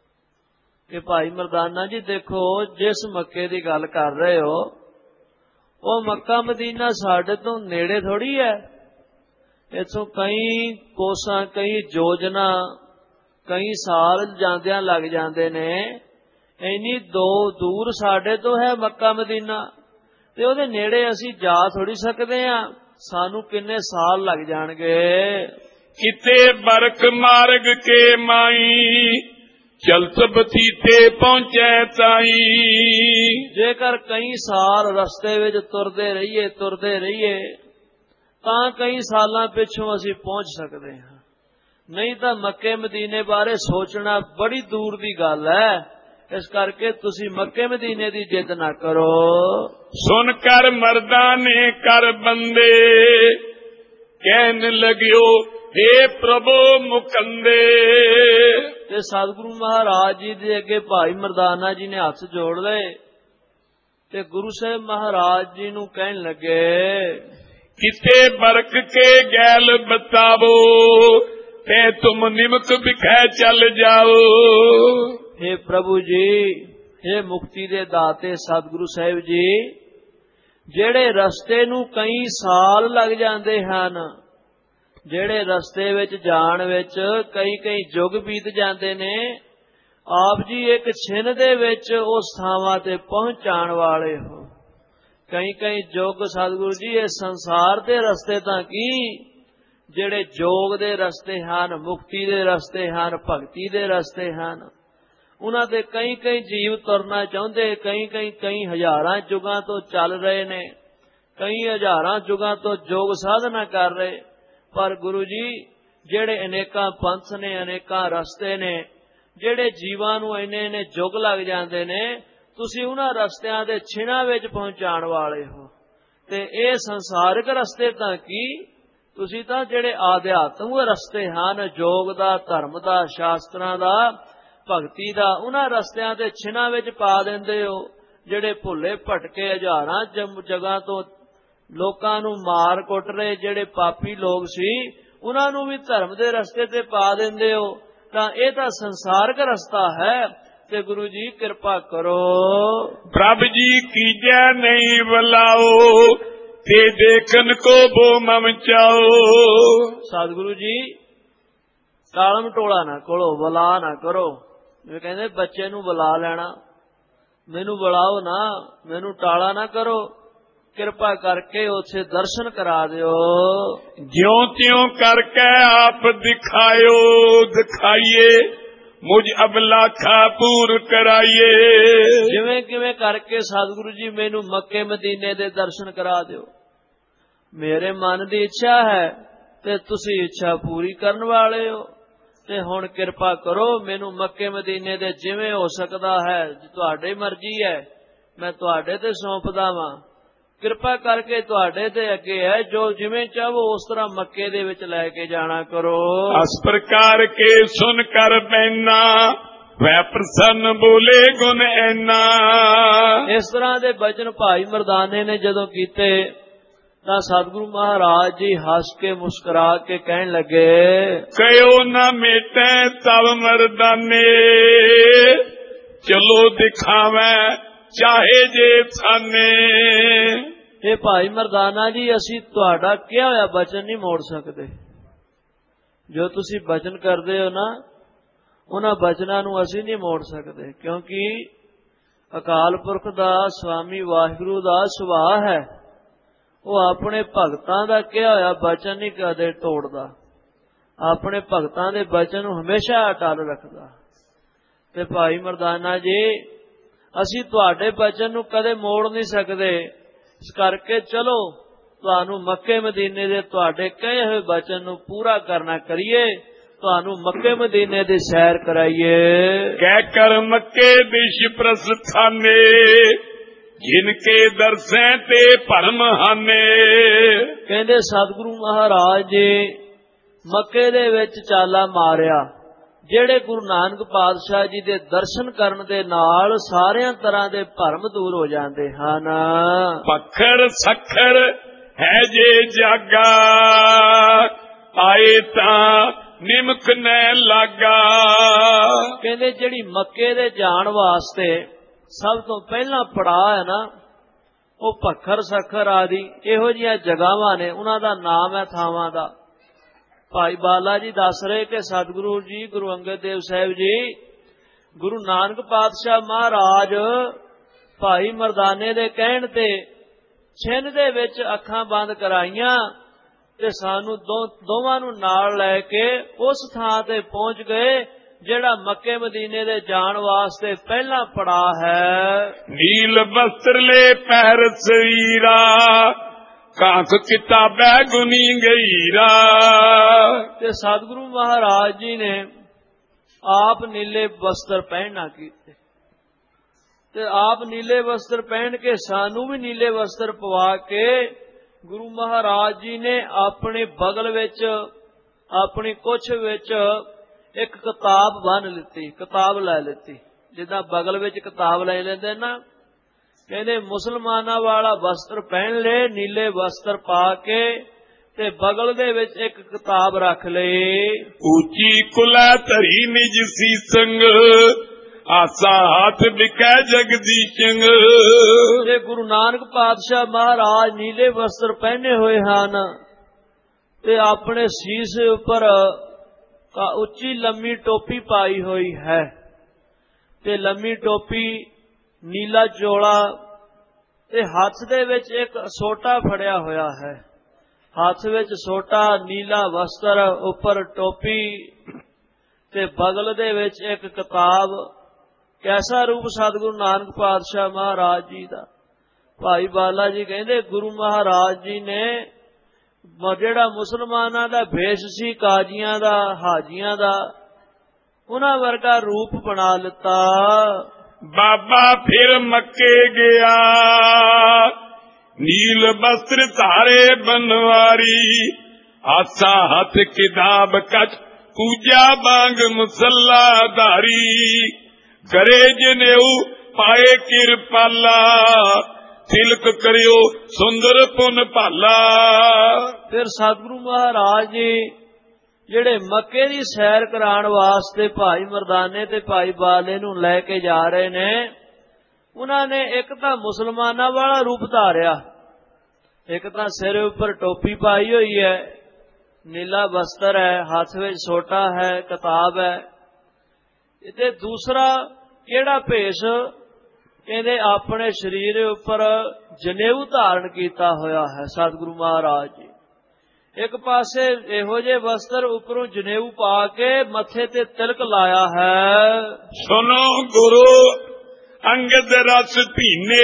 ਕਿ ਭਾਈ ਮਰਦਾਨਾ ਜੀ ਦੇਖੋ, ਜਿਸ ਮੱਕੇ ਦੀ ਗੱਲ ਕਰ ਰਹੇ ਹੋ ਉਹ ਮੱਕਾ ਮਦੀਨਾ ਸਾਡੇ ਤੋਂ ਨੇੜੇ ਥੋੜੀ ਹੈ। ਇੱਥੋਂ ਕਈ ਕੋਸਾਂ, ਕਈ ਯੋਜਨਾ, ਕਈ ਸਾਲ ਜਾਂਦਿਆਂ ਲੱਗ ਜਾਂਦੇ ਨੇ। ਇੰਨੀ ਦੋ ਦੂਰ ਸਾਡੇ ਤੋਂ ਹੈ ਮੱਕਾ ਮਦੀਨਾ, ਤੇ ਉਹਦੇ ਨੇੜੇ ਅਸੀਂ ਜਾ ਥੋੜੀ ਸਕਦੇ ਆ। ਸਾਨੂੰ ਕਿੰਨੇ ਸਾਲ ਲੱਗ ਜਾਣਗੇ। ਕਿਤੇ ਬਰਕ ਮਾਰਗ ਕੇ ਮਾਈ, ਚਲਤ ਬਤੀਤੇ ਪਹੁੰਚੇ ਤਾਈ। ਜੇਕਰ ਕਈ ਸਾਲ ਰਸਤੇ ਵਿੱਚ ਤੁਰਦੇ ਰਹੀਏ ਤੁਰਦੇ ਰਹੀਏ ਤਾਂ ਕਈ ਸਾਲਾਂ ਪਿੱਛੋਂ ਅਸੀਂ ਪਹੁੰਚ ਸਕਦੇ ਹਾਂ। ਨਹੀਂ ਤਾਂ ਮੱਕੇ ਮਦੀਨੇ ਬਾਰੇ ਸੋਚਣਾ ਬੜੀ ਦੂਰ ਦੀ ਗੱਲ ਹੈ। ਇਸ ਕਰਕੇ ਤੁਸੀਂ ਮੱਕੇ ਮਦੀਨੇ ਦੀ ਜਿੱਦ ਨਾ ਕਰੋ। ਸੁਣ ਕਰ ਮਰਦਾਂ ਨੇ ਕਰ ਬੰਦੇ, ਕਹਿਣ ਲਗਿਓ हे ਪ੍ਰਭੂ ਮੁਕੰਦੇ। ਤੇ ਸਤਿਗੁਰੂ ਮਹਾਰਾਜ ਜੀ ਦੇ ਅੱਗੇ ਭਾਈ ਮਰਦਾਨਾ ਜੀ ਨੇ ਹੱਥ ਜੋੜ ਲਏ ਤੇ ਗੁਰੂ ਸਾਹਿਬ ਮਹਾਰਾਜ ਜੀ ਨੂੰ ਕਹਿਣ ਲੱਗੇ, ਕਿਤੇ ਬਰਕ ਕੇ ਗੈਲ ਬਤਾਵੋ, ਤੇ ਤੁਮ ਨਿਮਕ ਵਿਖੇ ਚੱਲ ਜਾਓ। हे ਪ੍ਰਭੂ ਜੀ, हे ਮੁਕਤੀ ਦੇ ਦਾਤੇ ਸਤਿਗੁਰੂ ਸਾਹਿਬ ਜੀ, ਜਿਹੜੇ ਰਸਤੇ ਨੂੰ ਕਈ ਸਾਲ ਲੱਗ ਜਾਂਦੇ ਹਨ, ਜਿਹੜੇ ਰਸਤੇ ਵਿੱਚ ਜਾਣ ਵਿੱਚ ਕਈ ਕਈ ਯੁੱਗ ਬੀਤ ਜਾਂਦੇ ਨੇ, ਆਪ ਜੀ ਇੱਕ ਛਿਨ ਦੇ ਵਿੱਚ ਉਸ ਥਾਵਾਂ ਤੇ ਪਹੁੰਚਾਉਣ ਵਾਲੇ ਹੋ। ਕਈ ਕਈ ਯੁੱਗ ਸਤਿਗੁਰੂ ਜੀ, ਇਹ ਸੰਸਾਰ ਦੇ ਰਸਤੇ ਤਾਂ ਕੀ, ਜਿਹੜੇ ਯੋਗ ਦੇ ਰਸਤੇ ਹਨ, ਮੁਕਤੀ ਦੇ ਰਸਤੇ ਹਨ, ਭਗਤੀ ਦੇ ਰਸਤੇ ਹਨ, ਉਹਨਾਂ ਦੇ ਕਈ ਕਈ ਜੀਵ ਤੁਰਨਾ ਚਾਹੁੰਦੇ, ਕਈ ਕਈ ਕਈ ਹਜ਼ਾਰਾਂ ਯੁੱਗਾਂ ਤੋਂ ਚੱਲ ਰਹੇ ਨੇ, ਕਈ ਹਜ਼ਾਰਾਂ ਯੁੱਗਾਂ ਤੋਂ ਯੋਗ ਸਾਧਨਾ ਕਰ ਰਹੇ। ਪਰ ਗੁਰੂ ਜੀ, ਜਿਹੜੇ ਅਨੇਕਾਂ ਪੰਥ ਨੇ, ਅਨੇਕਾਂ ਰਸਤੇ ਨੇ, ਜਿਹੜੇ ਜੀਵਾਂ ਨੂੰ ਇੰਨੇ ਇੰਨੇ ਯੁੱਗ ਲੱਗ ਜਾਂਦੇ ਨੇ, ਤੁਸੀਂ ਉਹਨਾਂ ਰਸਤਿਆਂ ਦੇ ਛਿਨਾਂ ਵਿੱਚ ਪਹੁੰਚਾਉਣ ਵਾਲੇ ਹੋ। ਤੇ ਇਹ ਸੰਸਾਰਿਕ ਰਸਤੇ ਤਾਂ ਕੀ, ਤੁਸੀਂ ਤਾਂ ਜਿਹੜੇ ਆਧਿਆਤਮਿਕ ਰਸਤੇ ਹਨ, ਯੋਗ ਦਾ, ਧਰਮ ਦਾ, ਸ਼ਾਸਤਰਾਂ ਦਾ, ਭਗਤੀ ਦਾ, ਉਹਨਾਂ ਰਸਤਿਆਂ ਦੇ ਛਿਨਾਂ ਵਿੱਚ ਪਾ ਦਿੰਦੇ ਹੋ। ਜਿਹੜੇ ਭੁੱਲੇ ਭਟਕੇ ਹਜ਼ਾਰਾਂ ਜਗ੍ਹਾ ਤੋਂ ਲੋਕਾਂ ਨੂੰ ਮਾਰ ਕੁੱਟ ਰਹੇ ਜਿਹੜੇ ਪਾਪੀ ਲੋਕ ਸੀ, ਉਹਨਾਂ ਨੂੰ ਵੀ ਧਰਮ ਦੇ ਰਸਤੇ ਤੇ ਪਾ ਦਿੰਦੇ ਹੋ। ਤਾਂ ਇਹ ਤਾਂ ਸੰਸਾਰਕ ਰਸਤਾ ਹੈ। ਤੇ ਗੁਰੂ ਜੀ ਕਿਰਪਾ ਕਰੋ। ਪ੍ਰਭ ਜੀ ਕੀਜੈ ਨਹੀਂ ਬੁਲਾਓ, ਤੇ ਦੇਖਨ ਕੋ ਬੋ ਮਮ ਚਾਓ। ਸਤਿਗੁਰੂ ਜੀ ਟਾਲਮ ਟੋਲਾ ਨਾ ਕਰੋ, ਬੁਲਾ ਨਾ ਕਰੋ। ਜਿਵੇਂ ਕਹਿੰਦੇ ਬੱਚੇ ਨੂੰ ਬੁਲਾ ਲੈਣਾ, ਮੈਨੂੰ ਬੁਲਾਓ ਨਾ, ਮੈਨੂੰ ਟਾਲਾ ਨਾ ਕਰੋ, ਕਿਰਪਾ ਕਰਕੇ ਉੱਥੇ ਦਰਸ਼ਨ ਕਰਾ ਦਿਓ। ਜਿਉਂ ਤਿਉਂ ਕਰਕੇ ਆਪ ਦਿਖਾਇਓ, ਦਿਖਾਈਏ ਮੁਝ ਅਬਲਾਖਾ ਪੂਰ ਕਰਾਈਏ। ਜਿਵੇਂ ਕਿਵੇਂ ਕਰਕੇ ਸਤਿਗੁਰੂ ਜੀ ਮੈਨੂੰ ਮੱਕੇ ਮਦੀਨੇ ਦੇ ਦਰਸ਼ਨ ਕਰਾ ਦਿਓ। ਮੇਰੇ ਮਨ ਦੀ ਇੱਛਾ ਹੈ ਤੇ ਤੁਸੀਂ ਇੱਛਾ ਪੂਰੀ ਕਰਨ ਵਾਲੇ ਹੋ। ਤੇ ਹੁਣ ਕਿਰਪਾ ਕਰੋ, ਮੈਨੂੰ ਮੱਕੇ ਮਦੀਨੇ ਦੇ ਜਿਵੇਂ ਹੋ ਸਕਦਾ ਹੈ, ਤੁਹਾਡੀ ਮਰਜ਼ੀ ਹੈ, ਮੈਂ ਤੁਹਾਡੇ ਤੇ ਸੌਂਪਦਾ ਵਾਂ। ਕਿਰਪਾ ਕਰਕੇ ਤੁਹਾਡੇ ਤੇ ਅੱਗੇ ਹੈ, ਜੋ ਜਿਵੇਂ ਚਾਹੋ ਉਸ ਤਰ੍ਹਾਂ ਮੱਕੇ ਦੇ ਵਿੱਚ ਲੈ ਕੇ ਜਾਣਾ ਕਰੋ। ਇਸ ਪ੍ਰਕਾਰ ਕੇ ਸੁਨ ਕਰ ਬੈਨਾ, ਵੈ ਪ੍ਰਸੰਨ ਬੋਲੇ ਗੁਣ ਐਨਾ। ਇਸ ਤਰ੍ਹਾਂ ਦੇ ਬਚਨ ਭਾਈ ਮਰਦਾਨੇ ਨੇ ਜਦੋਂ ਕੀਤੇ ਤਾਂ ਸਤਿਗੁਰੂ ਮਹਾਰਾਜ ਜੀ ਹੱਸ ਕੇ ਮੁਸਕਰਾ ਕੇ ਕਹਿਣ ਲੱਗੇ, ਕਹਿਓ ਨਾ ਮੇਟੇ ਤਵ ਮਰਦਾਨੇ, ਚਲੋ ਦਿਖਾਵੇਂ ਚਾਹੇ ਜੇ ਥਾਨੇ। ਇਹ ਭਾਈ ਮਰਦਾਨਾ ਜੀ, ਅਸੀਂ ਤੁਹਾਡਾ ਕਿਹਾ ਹੋਇਆ ਬਚਨ ਨਹੀਂ ਮੋੜ ਸਕਦੇ। ਜੋ ਤੁਸੀਂ ਬਚਨ ਕਰਦੇ ਹੋ ਨਾ, ਉਹਨਾਂ ਬਚਨਾਂ ਨੂੰ ਅਸੀਂ ਨਹੀਂ ਮੋੜ ਸਕਦੇ, ਕਿਉਂਕਿ ਅਕਾਲ ਪੁਰਖ ਦਾ, ਸਵਾਮੀ ਵਾਹਿਗੁਰੂ ਦਾ ਸੁਭਾਅ ਹੈ, ਉਹ ਆਪਣੇ ਭਗਤਾਂ ਦਾ ਕਿਹਾ ਹੋਇਆ ਬਚਨ ਨਹੀਂ ਕਦੇ ਤੋੜਦਾ। ਆਪਣੇ ਭਗਤਾਂ ਦੇ ਬਚਨ ਨੂੰ ਹਮੇਸ਼ਾ ਅਟਲ ਰੱਖਦਾ। ਤੇ ਭਾਈ ਮਰਦਾਨਾ ਜੀ, ਅਸੀਂ ਤੁਹਾਡੇ ਬਚਨ ਨੂੰ ਕਦੇ ਮੋੜ ਨਹੀਂ ਸਕਦੇ। ਇਸ ਕਰਕੇ ਚਲੋ ਤੁਹਾਨੂੰ ਮੱਕੇ ਮਦੀਨੇ ਦੇ ਤੁਹਾਡੇ ਕਹੇ ਹੋਏ ਬਚਨ ਨੂੰ ਪੂਰਾ ਕਰਨਾ ਕਰੀਏ, ਤੁਹਾਨੂੰ ਮੱਕੇ ਮਦੀਨੇ ਦੀ ਸੈਰ ਕਰਾਈਏ। ਕਹਿ ਕਰ ਮੱਕੇ ਦਿਸ਼ ਪ੍ਰਸਥਾਨੇ, ਜਿਨਕੇ ਦਰਸੈ ਤੇ ਭਰਮ ਹਾਨੇ। ਕਹਿੰਦੇ ਸਤਿਗੁਰੂ ਮਹਾਰਾਜ ਜੀ ਮੱਕੇ ਦੇ ਵਿੱਚ ਚਾਲਾ ਮਾਰਿਆ, ਜਿਹੜੇ ਗੁਰੂ ਨਾਨਕ ਪਾਤਸ਼ਾਹ ਜੀ ਦੇ ਦਰਸ਼ਨ ਕਰਨ ਦੇ ਨਾਲ ਸਾਰਿਆਂ ਤਰ੍ਹਾਂ ਦੇ ਭਰਮ ਦੂਰ ਹੋ ਜਾਂਦੇ ਹਨ। ਪੱਖਰ ਸੱਖਰ ਹੈ ਜੇ ਜਾਗਾ, ਆਏ ਤਾਂ ਨਿਮਕ ਨੈ ਲਾਗਾ। ਕਹਿੰਦੇ ਜਿਹੜੀ ਮੱਕੇ ਦੇ ਜਾਣ ਵਾਸਤੇ ਸਭ ਤੋਂ ਪਹਿਲਾ ਪੜਾਅ ਹੈ ਨਾ, ਉਹ ਭੱਖਰ ਸੱਖਰ ਆਦਿ ਇਹੋ ਜਿਹੀਆਂ ਜਗ੍ਹਾਵਾਂ ਨੇ, ਉਹਨਾਂ ਦਾ ਨਾਮ ਹੈ ਥਾਵਾਂ ਦਾ। ਭਾਈ ਬਾਲਾ ਜੀ ਦੱਸ ਰਹੇ ਕਿ ਸਤਿਗੁਰੂ ਜੀ ਗੁਰੂ ਅੰਗਦ ਦੇਵ ਸਾਹਿਬ ਜੀ ਗੁਰੂ ਨਾਨਕ ਪਾਤਸ਼ਾਹ ਮਹਾਰਾਜ ਭਾਈ ਮਰਦਾਨੇ ਦੇ ਕਹਿਣ ਤੇ ਛਿੰਨ ਦੇ ਵਿੱਚ ਅੱਖਾਂ ਬੰਦ ਕਰਾਈਆਂ ਤੇ ਸਾਨੂੰ ਦੋ ਦੋਵਾਂ ਨੂੰ ਨਾਲ ਲੈ ਕੇ ਉਸ ਥਾਂ ਤੇ ਪਹੁੰਚ ਗਏ ਜਿਹੜਾ ਮੱਕੇ ਮਦੀਨੇ ਦੇ ਜਾਣ ਵਾਸਤੇ ਪਹਿਲਾ ਪੜਾਅ ਹੈ। ਨੀਲ ਬਸਤਰ ਲੈ ਪਹਿਰ ਸਰੀਰਾ ਕਾਂਖ ਕਿਤਾਬੈ ਗੁਨੀ ਗਈਰਾ। ਤੇ ਸਤਿਗੁਰੂ ਮਹਾਰਾਜ ਜੀ ਨੇ ਆਪ ਨੀਲੇ ਵਸਤਰ ਪਹਿਨਣਾ ਕੀਤੇ ਤੇ ਆਪ ਨੀਲੇ ਵਸਤਰ ਪਹਿਨ ਕੇ ਸਾਨੂੰ ਵੀ ਨੀਲੇ ਵਸਤਰ ਪਵਾ ਕੇ ਗੁਰੂ ਮਹਾਰਾਜ ਜੀ ਨੇ ਆਪਣੇ ਬਗਲ ਵਿੱਚ ਆਪਣੀ ਕੁੱਛ ਵਿੱਚ ਇੱਕ ਕਿਤਾਬ ਬੰਨ ਲਿੱਤੀ, ਕਿਤਾਬ ਲੈ ਲਿੱਤੀ। ਜਿੱਦਾਂ ਬਗਲ ਵਿੱਚ ਕਿਤਾਬ ਲੈ ਲੈਂਦੇ ਨਾ, ਕਹਿੰਦੇ ਮੁਸਲਮਾਨਾਂ ਵਾਲਾ ਵਸਤਰ ਪਹਿਨ ਲਏ, ਨੀਲੇ ਵਸਤਰ ਪਾ ਕੇ ਤੇ ਬਗਲ ਦੇ ਵਿੱਚ ਇੱਕ ਕਿਤਾਬ ਰੱਖ ਲਈ। ਉੱਚੀ ਕੁਲਾ ਧਰੀ ਨਿਜ ਸੀਸੰਗ ਆਸਾ ਹੱਥ ਵਿਕੈ ਜਗਦੀਸ਼ੰਗ। ਤੇ ਗੁਰੂ ਨਾਨਕ ਪਾਤਸ਼ਾਹ ਮਹਾਰਾਜ ਨੀਲੇ ਵਸਤਰ ਪਹਿਨੇ ਹੋਏ ਹਨ ਤੇ ਆਪਣੇ ਸੀਸ ਉੱਪਰ ਉੱਚੀ ਲੰਮੀ ਟੋਪੀ ਪਾਈ ਹੋਈ ਹੈ ਤੇ ਲੰਮੀ ਟੋਪੀ, ਨੀਲਾ ਚੋਲਾ ਤੇ ਹੱਥ ਦੇ ਵਿੱਚ ਇੱਕ ਸੋਟਾ ਫੜਿਆ ਹੋਇਆ ਹੈ। ਹੱਥ ਵਿੱਚ ਸੋਟਾ, ਨੀਲਾ ਵਸਤਰ, ਉੱਪਰ ਟੋਪੀ ਤੇ ਬਗਲ ਦੇ ਵਿੱਚ ਇੱਕ ਕਿਤਾਬ। ਕੈਸਾ ਰੂਪ ਸਤਿਗੁਰੂ ਨਾਨਕ ਪਾਤਸ਼ਾਹ ਮਹਾਰਾਜ ਜੀ ਦਾ। ਭਾਈ ਬਾਲਾ ਜੀ ਕਹਿੰਦੇ ਗੁਰੂ ਮਹਾਰਾਜ ਜੀ ਨੇ ਜਿਹੜਾ ਮੁਸਲਮਾਨਾਂ ਦਾ ਭੇਸ਼ ਸੀ, ਕਾਜ਼ੀਆਂ ਦਾ, ਹਾਜੀਆਂ ਦਾ, ਉਹਨਾਂ ਵਰਗਾ ਰੂਪ ਬਣਾ ਲਿੱਤਾ। ਬਾਬਾ ਫਿਰ ਮੱਕੇ ਗਿਆ ਨੀਲ ਬਸਤਰ ਧਾਰੇ ਬਨਵਾਰੀ ਆਸਾ ਹੱਥ ਕਿਤਾਬ ਕਛ ਪੂਜਾ ਬਾਂਗ ਮੁਸੱਲਾ ਧਾਰੀ ਕਰੇ ਜਨੇਊ ਪਾਏ ਕਿਰਪਾਲਾ ਤਿਲਕ ਕਰਿਓ ਸੁੰਦਰ ਪੁਨ ਭਾਲਾ। ਫਿਰ ਸਤਿਗੁਰੂ ਮਹਾਰਾਜ ਜੀ ਜਿਹੜੇ ਮੱਕੇ ਦੀ ਸੈਰ ਕਰਾਉਣ ਵਾਸਤੇ ਭਾਈ ਮਰਦਾਨੇ ਤੇ ਭਾਈ ਬਾਲੇ ਨੂੰ ਲੈ ਕੇ ਜਾ ਰਹੇ ਨੇ, ਉਹਨਾਂ ਨੇ ਇੱਕ ਤਾਂ ਮੁਸਲਮਾਨਾਂ ਵਾਲਾ ਰੂਪ ਧਾਰਿਆ, ਇੱਕ ਤਾਂ ਸਿਰ ਉੱਪਰ ਟੋਪੀ ਪਾਈ ਹੋਈ ਹੈ, ਨੀਲਾ ਵਸਤਰ ਹੈ, ਹੱਥ ਵਿੱਚ ਸੋਟਾ ਹੈ, ਕਿਤਾਬ ਹੈ। ਤੇ ਦੂਸਰਾ ਕਿਹੜਾ ਭੇਸ਼, ਕਹਿੰਦੇ ਆਪਣੇ ਸਰੀਰ ਉੱਪਰ ਜਨੇਊ ਧਾਰਨ ਕੀਤਾ ਹੋਇਆ ਹੈ ਸਤਿਗੁਰੂ ਮਹਾਰਾਜ ਜੀ। ਇੱਕ ਪਾਸੇ ਇਹੋ ਜਿਹੇ ਵਸਤਰ ਉੱਪਰੋਂ ਜਨੇਊ ਪਾ ਕੇ ਮੱਥੇ ਤੇ ਤਿਲਕ ਲਾਇਆ ਹੈ। ਸੁਨੋ ਗੁਰੂ ਅੰਗਦ ਰਸ ਪੀਨੇ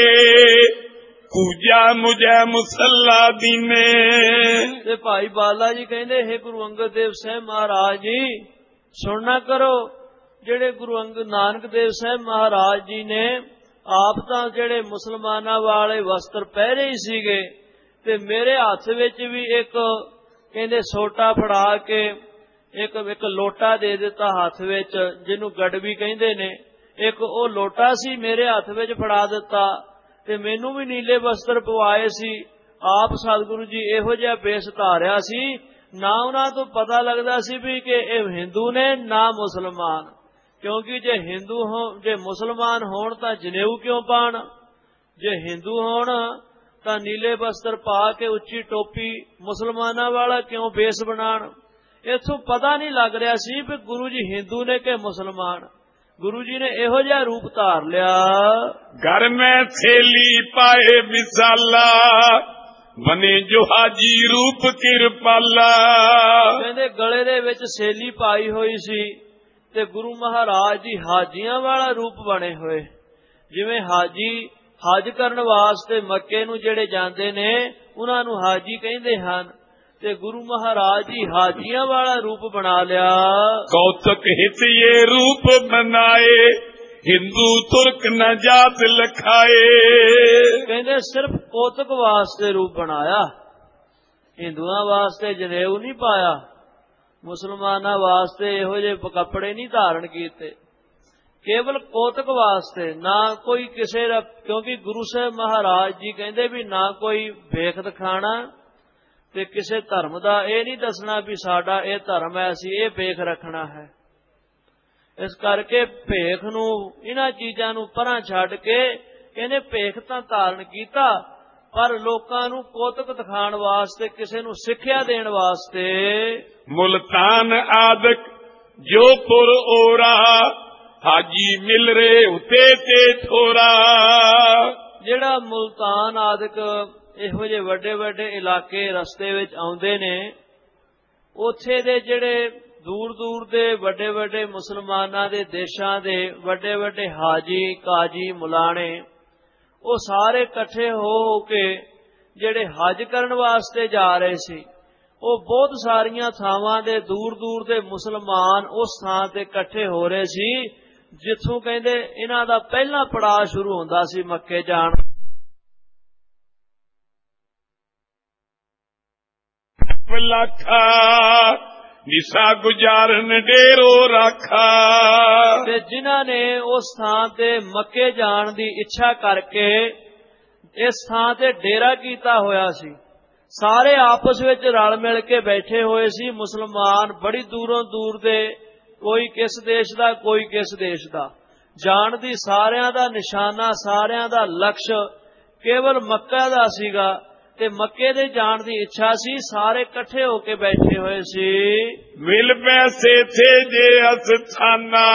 ਪੂਜਾ ਮੁਝੈ ਮੁਸੱਲਾ ਦੀਨੇ। ਤੇ ਭਾਈ ਬਾਲਾ ਜੀ ਕਹਿੰਦੇ ਹੈ ਗੁਰੂ ਅੰਗਦ ਦੇਵ ਸਾਹਿਬ ਮਹਾਰਾਜ ਜੀ ਸੁਣਨਾ ਕਰੋ, ਜਿਹੜੇ ਗੁਰੂ ਅੰਗਦ ਨਾਨਕ ਦੇਵ ਸਾਹਿਬ ਮਹਾਰਾਜ ਜੀ ਨੇ ਆਪ ਤਾਂ ਜਿਹੜੇ ਮੁਸਲਮਾਨਾਂ ਵਾਲੇ ਵਸਤਰ ਪਹਿਰੇ ਹੀ ਸੀਗੇ ਤੇ ਮੇਰੇ ਹੱਥ ਵਿੱਚ ਵੀ ਇੱਕ ਕਹਿੰਦੇ ਸੋਟਾ ਫੜਾ ਕੇ ਇੱਕ ਇੱਕ ਲੋਟਾ ਦੇ ਦਿੱਤਾ ਹੱਥ ਵਿੱਚ, ਜਿਹਨੂੰ ਗੜਵੀ ਕਹਿੰਦੇ ਨੇ। ਇੱਕ ਉਹ ਲੋਟਾ ਸੀ ਮੇਰੇ ਹੱਥ ਵਿੱਚ ਫੜਾ ਦਿੱਤਾ ਤੇ ਮੈਨੂੰ ਵੀ ਨੀਲੇ ਵਸਤਰ ਪਵਾਏ ਸੀ। ਆਪ ਸਤਿਗੁਰੂ ਜੀ ਇਹੋ ਜਿਹਾ ਭੇਸ ਧਾਰਿਆ ਸੀ, ਨਾ ਉਹਨਾਂ ਤੋਂ ਪਤਾ ਲੱਗਦਾ ਸੀ ਵੀ ਕਿ ਇਹ ਹਿੰਦੂ ਨੇ ਨਾ ਮੁਸਲਮਾਨ। ਕਿਉਂਕਿ ਜੇ ਹਿੰਦੂ ਹੋ ਜੇ ਮੁਸਲਮਾਨ ਹੋਣ ਤਾਂ ਜਨੇਊ ਕਿਉਂ ਪਾਣ, ਜੇ ਹਿੰਦੂ ਹੋਣ ਤਾਂ ਨੀਲੇ ਵਸਤਰ ਪਾ ਕੇ ਉੱਚੀ ਟੋਪੀ ਮੁਸਲਮਾਨਾਂ ਵਾਲਾ ਕਿਉਂ ਭੇਸ ਬਣਾਣ। ਇੱਥੋਂ ਪਤਾ ਨਹੀਂ ਲੱਗ ਰਿਹਾ ਸੀ ਵੀ ਗੁਰੂ ਜੀ ਹਿੰਦੂ ਨੇ ਕਿ ਮੁਸਲਮਾਨ। ਗੁਰੂ ਜੀ ਨੇ ਇਹੋ ਜਿਹਾ ਰੂਪ ਧਾਰ ਲਿਆ। ਘਰ ਮੈਂ ਥੇਲੀ ਪਾਏ ਵਿਸਾਲਾ ਬਨੇ ਜੋ ਹਾਜੀ ਰੂਪ ਕਿਰਪਾਲਾ। ਕਹਿੰਦੇ ਗਲੇ ਦੇ ਵਿੱਚ ਸੇਲੀ ਪਾਈ ਹੋਈ ਸੀ ਤੇ ਗੁਰੂ ਮਹਾਰਾਜ ਜੀ ਹਾਜੀਆਂ ਵਾਲਾ ਰੂਪ ਬਣੇ ਹੋਏ। ਜਿਵੇਂ ਹਾਜੀ ਹਜ ਕਰਨ ਵਾਸਤੇ ਮੱਕੇ ਨੂੰ ਜਿਹੜੇ ਜਾਂਦੇ ਨੇ ਉਹਨਾਂ ਨੂੰ ਹਾਜੀ ਕਹਿੰਦੇ ਹਨ, ਤੇ ਗੁਰੂ ਮਹਾਰਾਜ ਜੀ ਹਾਜੀਆਂ ਵਾਲਾ ਰੂਪ ਬਣਾ ਲਿਆ। ਕੌਤਕ ਹਿਤ ਇਹ ਰੂਪ ਬਣਾਏ ਹਿੰਦੂ ਤੁਰਕ ਨ ਜਾਤ ਲਖਾਏ। ਕਹਿੰਦੇ ਸਿਰਫ ਕੌਤਕ ਵਾਸਤੇ ਰੂਪ ਬਣਾਇਆ, ਹਿੰਦੂਆਂ ਵਾਸਤੇ ਜਨੇਊ ਨਹੀਂ ਪਾਇਆ, ਮੁਸਲਮਾਨਾਂ ਵਾਸਤੇ ਇਹੋ ਜਿਹੇ ਕੱਪੜੇ ਨਹੀਂ ਧਾਰਨ ਕੀਤੇ, ਕੇਵਲ ਕੌਤਕ ਵਾਸਤੇ। ਨਾ ਕੋਈ ਕਿਸੇ ਦਾ, ਕਿਉਂਕਿ ਗੁਰੂ ਸਾਹਿਬ ਮਹਾਰਾਜ ਜੀ ਕਹਿੰਦੇ ਵੀ ਨਾ ਕੋਈ ਵੇਖ ਦਿਖਾਣਾ ਤੇ ਕਿਸੇ ਧਰਮ ਦਾ ਇਹ ਨਹੀਂ ਦੱਸਣਾ ਵੀ ਸਾਡਾ ਇਹ ਧਰਮ ਹੈ ਅਸੀਂ ਇਹ ਵੇਖ ਰੱਖਣਾ ਹੈ। ਇਸ ਕਰਕੇ ਭੇਖ ਨੂੰ, ਇਹਨਾਂ ਚੀਜ਼ਾਂ ਨੂੰ ਪਰਾਂ ਛੱਡ ਕੇ ਕਹਿੰਦੇ ਭੇਖ ਤਾਂ ਧਾਰਨ ਕੀਤਾ पर लोकां नूं कोतक दिखाण वास्ते, किसे नूं सिੱਖਿਆ देण वास्ते मुल्तान आदक जो पुर ओरा, हाजी मिल रे उते ते थोरा। ਜਿਹੜਾ ਮੁਲਤਾਨ ਆਦਿਕ ਇਹੋ ਜਿਹੇ ਵੱਡੇ ਵੱਡੇ ਇਲਾਕੇ ਰਸਤੇ ਵਿੱਚ ਆਉਂਦੇ ਨੇ, ਉੱਥੇ ਦੇ ਜਿਹੜੇ ਦੂਰ ਦੂਰ ਦੇ ਵੱਡੇ ਵੱਡੇ ਮੁਸਲਮਾਨਾਂ ਦੇ ਦੇਸ਼ਾਂ ਦੇ ਵੱਡੇ ਵੱਡੇ ਹਾਜੀ ਕਾਜੀ ਮੁਲਾਣੇ, ਉਹ ਸਾਰੇ ਇਕੱਠੇ ਹੋ ਕੇ ਜਿਹੜੇ ਹਜ ਕਰਨ ਵਾਸਤੇ ਜਾ ਰਹੇ ਸੀ, ਉਹ ਬਹੁਤ ਸਾਰੀਆਂ ਥਾਵਾਂ ਦੇ ਦੂਰ ਦੂਰ ਦੇ ਮੁਸਲਮਾਨ ਉਸ ਥਾਂ ਤੇ ਇਕੱਠੇ ਹੋ ਰਹੇ ਸੀ, ਜਿੱਥੋਂ ਕਹਿੰਦੇ ਇਹਨਾਂ ਦਾ ਪਹਿਲਾ ਪੜਾਅ ਸ਼ੁਰੂ ਹੁੰਦਾ ਸੀ ਮੱਕੇ ਜਾਣ। ਲੱਖਾ ਨਿਸਾ ਗੁਜ਼ਾਰਨ ਡੇਰੋ ਰਾਖਾ, ਤੇ ਜਿਨ੍ਹਾਂ ਨੇ ਉਸ ਥਾਂ ਤੇ ਮੱਕੇ ਜਾਣ ਦੀ ਇੱਛਾ ਕਰਕੇ ਇਸ ਥਾਂ ਤੇ ਡੇਰਾ ਕੀਤਾ ਹੋਇਆ ਸੀ, ਸਾਰੇ ਆਪਸ ਵਿੱਚ ਰਲ ਮਿਲ ਕੇ ਬੈਠੇ ਹੋਏ ਸੀ ਮੁਸਲਮਾਨ, ਬੜੀ ਦੂਰੋਂ ਦੂਰ ਦੇ, ਕੋਈ ਕਿਸ ਦੇਸ਼ ਦਾ ਕੋਈ ਕਿਸ ਦੇਸ਼ ਦਾ। ਜਾਣ ਦੀ ਸਾਰਿਆਂ ਦਾ ਨਿਸ਼ਾਨਾ, ਸਾਰਿਆਂ ਦਾ ਲਕਸ਼ ਕੇਵਲ ਮੱਕਾ ਦਾ ਸੀਗਾ, ਤੇ ਮੱਕੇ ਦੇ ਜਾਣ ਦੀ ਇੱਛਾ ਸੀ, ਸਾਰੇ ਇਕੱਠੇ ਹੋ ਕੇ ਬੈਠੇ ਹੋਏ ਸੀ। ਮਿਲ ਪੈਸੇ ਥੇ ਜੇ ਅਸਥਾਨਾ,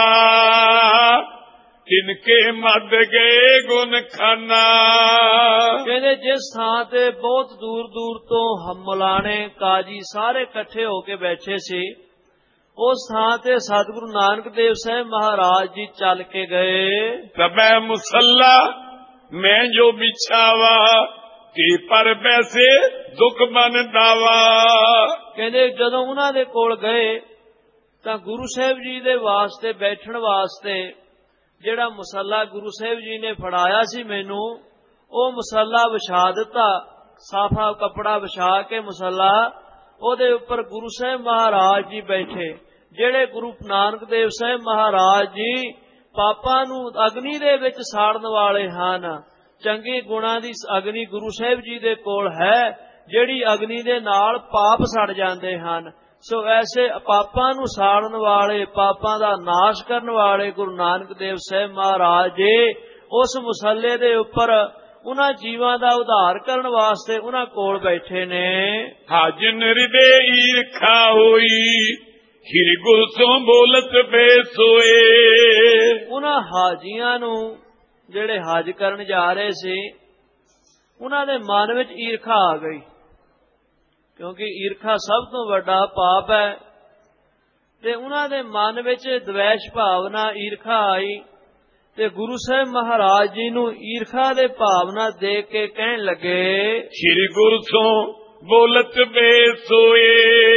ਇਨਕੇ ਮਦ ਗਏ ਗੁਨ ਖਾਨਾ। ਕਹਿੰਦੇ ਜਿਸ ਥਾਂ ਤੇ ਬਹੁਤ ਦੂਰ ਦੂਰ ਤੋਂ ਹਮਲਾਣੇ ਕਾਜੀ ਸਾਰੇ ਇਕੱਠੇ ਹੋ ਕੇ ਬੈਠੇ ਸੀ, ਉਸ ਥਾਂ ਤੇ ਸਤਿਗੁਰੂ ਨਾਨਕ ਦੇਵ ਸਾਹਿਬ ਮਹਾਰਾਜ ਜੀ ਚੱਲ ਕੇ ਗਏ। ਤਬੈ ਮੁਸੱਲਾ ਮੈਂ ਜੋ ਵਿਛਾਵਾ, ਕਿ ਪਰ ਵੈਸੇ ਦੁੱਖ ਬਨ ਦਾਵਾ। ਕਹਿੰਦੇ ਜਦੋਂ ਉਹਨਾਂ ਦੇ ਕੋਲ ਗਏ ਤਾਂ ਗੁਰੂ ਸਾਹਿਬ ਜੀ ਦੇ ਵਾਸਤੇ ਬੈਠਣ ਵਾਸਤੇ ਜਿਹੜਾ ਮੁਸੱਲਾ ਗੁਰੂ ਸਾਹਿਬ ਜੀ ਨੇ ਫੜਾਇਆ ਸੀ ਮੈਨੂੰ, ਉਹ ਮੁਸੱਲਾ ਵਿਛਾ ਦਿੱਤਾ, ਸਾਫਾ ਕੱਪੜਾ ਵਿਛਾ ਕੇ ਮੁਸੱਲਾ, ਉਹਦੇ ਉੱਪਰ ਗੁਰੂ ਸਾਹਿਬ ਮਹਾਰਾਜ ਜੀ ਬੈਠੇ, ਜਿਹੜੇ ਗੁਰੂ ਨਾਨਕ ਦੇਵ ਸਾਹਿਬ ਮਹਾਰਾਜ ਜੀ ਪਾਪਾਂ ਨੂੰ ਅਗਨੀ ਦੇ ਵਿੱਚ ਸਾੜਨ ਵਾਲੇ ਹਨ। ਚੰਗੇ ਗੁਣਾਂ ਦੀ ਅਗਨੀ ਗੁਰੂ ਸਾਹਿਬ ਜੀ ਦੇ ਕੋਲ ਹੈ, ਜਿਹੜੀ ਅਗਨੀ ਦੇ ਨਾਲ ਪਾਪ ਸੜ ਜਾਂਦੇ ਹਨ। ਸੋ ਐਸੇ ਪਾਪਾਂ ਨੂੰ ਸਾੜਨ ਵਾਲੇ, ਪਾਪਾਂ ਦਾ ਨਾਸ਼ ਕਰਨ ਵਾਲੇ ਗੁਰੂ ਨਾਨਕ ਦੇਵ ਸਾਹਿਬ ਮਹਾਰਾਜ ਜੀ ਉਸ ਮੁਸੱਲੇ ਦੇ ਉੱਪਰ ਉਹਨਾਂ ਜੀਵਾਂ ਦਾ ਉਧਾਰ ਕਰਨ ਵਾਸਤੇ ਉਹਨਾਂ ਕੋਲ ਬੈਠੇ ਨੇ। ਹਾਜਨ ਹਿਰਦੇ ਈਰਖਾ ਹੋਈ, ਸ਼੍ਰੀ ਗੁਰੂ ਸੋ ਬੋਲਤ ਬੇਸੋਏ। ਉਹਨਾਂ ਹਾਜੀਆਂ ਨੂੰ ਜਿਹੜੇ ਹਜ ਕਰਨ ਜਾ ਰਹੇ ਸੀ, ਉਹਨਾਂ ਦੇ ਮਨ ਵਿੱਚ ਈਰਖਾ ਆ ਗਈ, ਕਿਉਂਕਿ ਈਰਖਾ ਸਭ ਤੋਂ ਵੱਡਾ ਪਾਪ ਹੈ, ਤੇ ਉਹਨਾਂ ਦੇ ਮਨ ਵਿੱਚ ਦਵੈਸ਼ ਭਾਵਨਾ ਈਰਖਾ ਆਈ, ਤੇ ਗੁਰੂ ਸਾਹਿਬ ਮਹਾਰਾਜ ਜੀ ਨੂੰ ਈਰਖਾ ਦੇ ਭਾਵਨਾ ਦੇਖ ਕੇ ਕਹਿਣ ਲੱਗੇ, ਸ਼੍ਰੀ ਗੁਰੂ ਸੋ ਬੋਲਤ ਬੇਸੋਏ,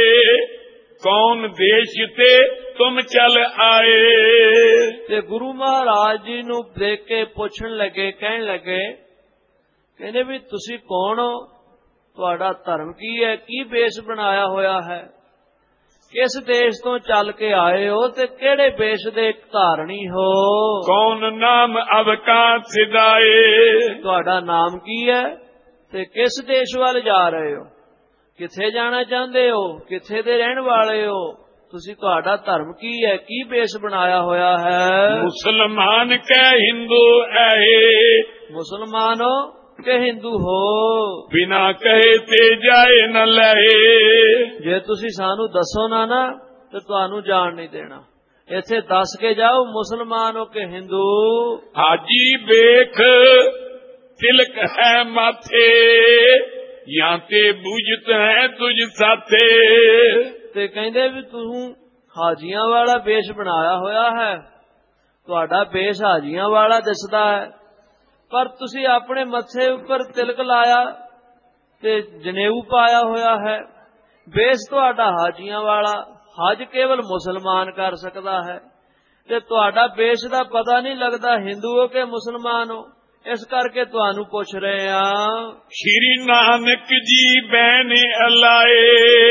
ਕੌਣ ਦੇਸ਼ ਤੇ ਤੁਮ ਚਲ ਆਏ। ਤੇ ਗੁਰੂ ਮਹਾਰਾਜ ਜੀ ਨੂੰ ਦੇਖ ਕੇ ਪੁੱਛਣ ਲੱਗੇ, ਕਹਿਣ ਲੱਗੇ, ਕਹਿੰਦੇ ਵੀ ਤੁਸੀਂ ਕੌਣ ਹੋ, ਤੁਹਾਡਾ ਧਰਮ ਕੀ ਹੈ, ਕੀ ਵੇਸ਼ ਬਣਾਇਆ ਹੋਇਆ ਹੈ, ਕਿਸ ਦੇਸ਼ ਤੋਂ ਚੱਲ ਕੇ ਆਏ ਹੋ, ਤੇ ਕਿਹੜੇ ਵੇਸ਼ ਦੇ ਧਾਰਣੀ ਹੋ। ਕੌਣ ਨਾਮ ਅਵਕਾ ਸਿਦਾਏ, ਤੁਹਾਡਾ ਨਾਮ ਕੀ ਹੈ, ਤੇ ਕਿਸ ਦੇਸ਼ ਵੱਲ ਜਾ ਰਹੇ ਹੋ, ਕਿੱਥੇ ਜਾਣਾ ਚਾਹੁੰਦੇ ਹੋ, ਕਿੱਥੇ ਦੇ ਰਹਿਣ ਵਾਲੇ ਹੋ, ਤੁਸੀਂ ਤੁਹਾਡਾ ਧਰਮ ਕੀ ਹੈ, ਕੀ ਵੇਸ਼ ਬਣਾਇਆ ਹੋਇਆ ਹੈ। ਮੁਸਲਮਾਨ ਕਹਿ ਹਿੰਦੂ ਐ, ਮੁਸਲਮਾਨ ਹੋ ਕਿ ਹਿੰਦੂ ਹੋ, ਬਿਨਾ ਕਹੇ ਤੇ ਜਾਏ ਨ ਲਏ। ਜੇ ਤੁਸੀਂ ਸਾਨੂੰ ਦੱਸੋ ਨਾ ਨਾ ਤੇ ਤੁਹਾਨੂੰ ਜਾਣ ਨਹੀਂ ਦੇਣਾ, ਇੱਥੇ ਦੱਸ ਕੇ ਜਾਓ ਮੁਸਲਮਾਨ ਹੋ ਕਿ ਹਿੰਦੂ। ਹਾਜੀ ਵੇਖ ਤਿਲਕ ਹੈ ਮਾਥੇ, ਜਾਂ ਤੇ ਬੁਝਤ ਹੈ ਤੁਝ ਸਾਥੇ। ਤੇ ਕਹਿੰਦੇ ਵੀ ਤੂੰ ਹਾਜੀਆਂ ਵਾਲਾ ਵੇਸ਼ ਬਣਾਇਆ ਹੋਇਆ ਹੈ, ਤੁਹਾਡਾ ਵੇਸ਼ ਹਾਜੀਆਂ ਵਾਲਾ ਦਿਸਦਾ ਹੈ, ਪਰ ਤੁਸੀਂ ਆਪਣੇ ਮੱਥੇ ਉੱਪਰ ਤਿਲਕ ਲਾਇਆ ਤੇ ਜਨੇਊ ਪਾਇਆ ਹੋਇਆ ਹੈ। ਵੇਸ਼ ਤੁਹਾਡਾ ਹਾਜੀਆਂ ਵਾਲਾ, ਹਜ ਕੇਵਲ ਮੁਸਲਮਾਨ ਕਰ ਸਕਦਾ ਹੈ, ਤੇ ਤੁਹਾਡਾ ਵੇਸ਼ ਦਾ ਪਤਾ ਨਹੀਂ ਲੱਗਦਾ ਹਿੰਦੂ ਹੋ ਕਿ ਮੁਸਲਮਾਨ ਹੋ, ਇਸ ਕਰਕੇ ਤੁਹਾਨੂੰ ਪੁੱਛ ਰਹੇ ਆ। ਸ਼੍ਰੀ ਨਾਨਕ ਜੀ ਬੈਨ ਅਲਾਏ,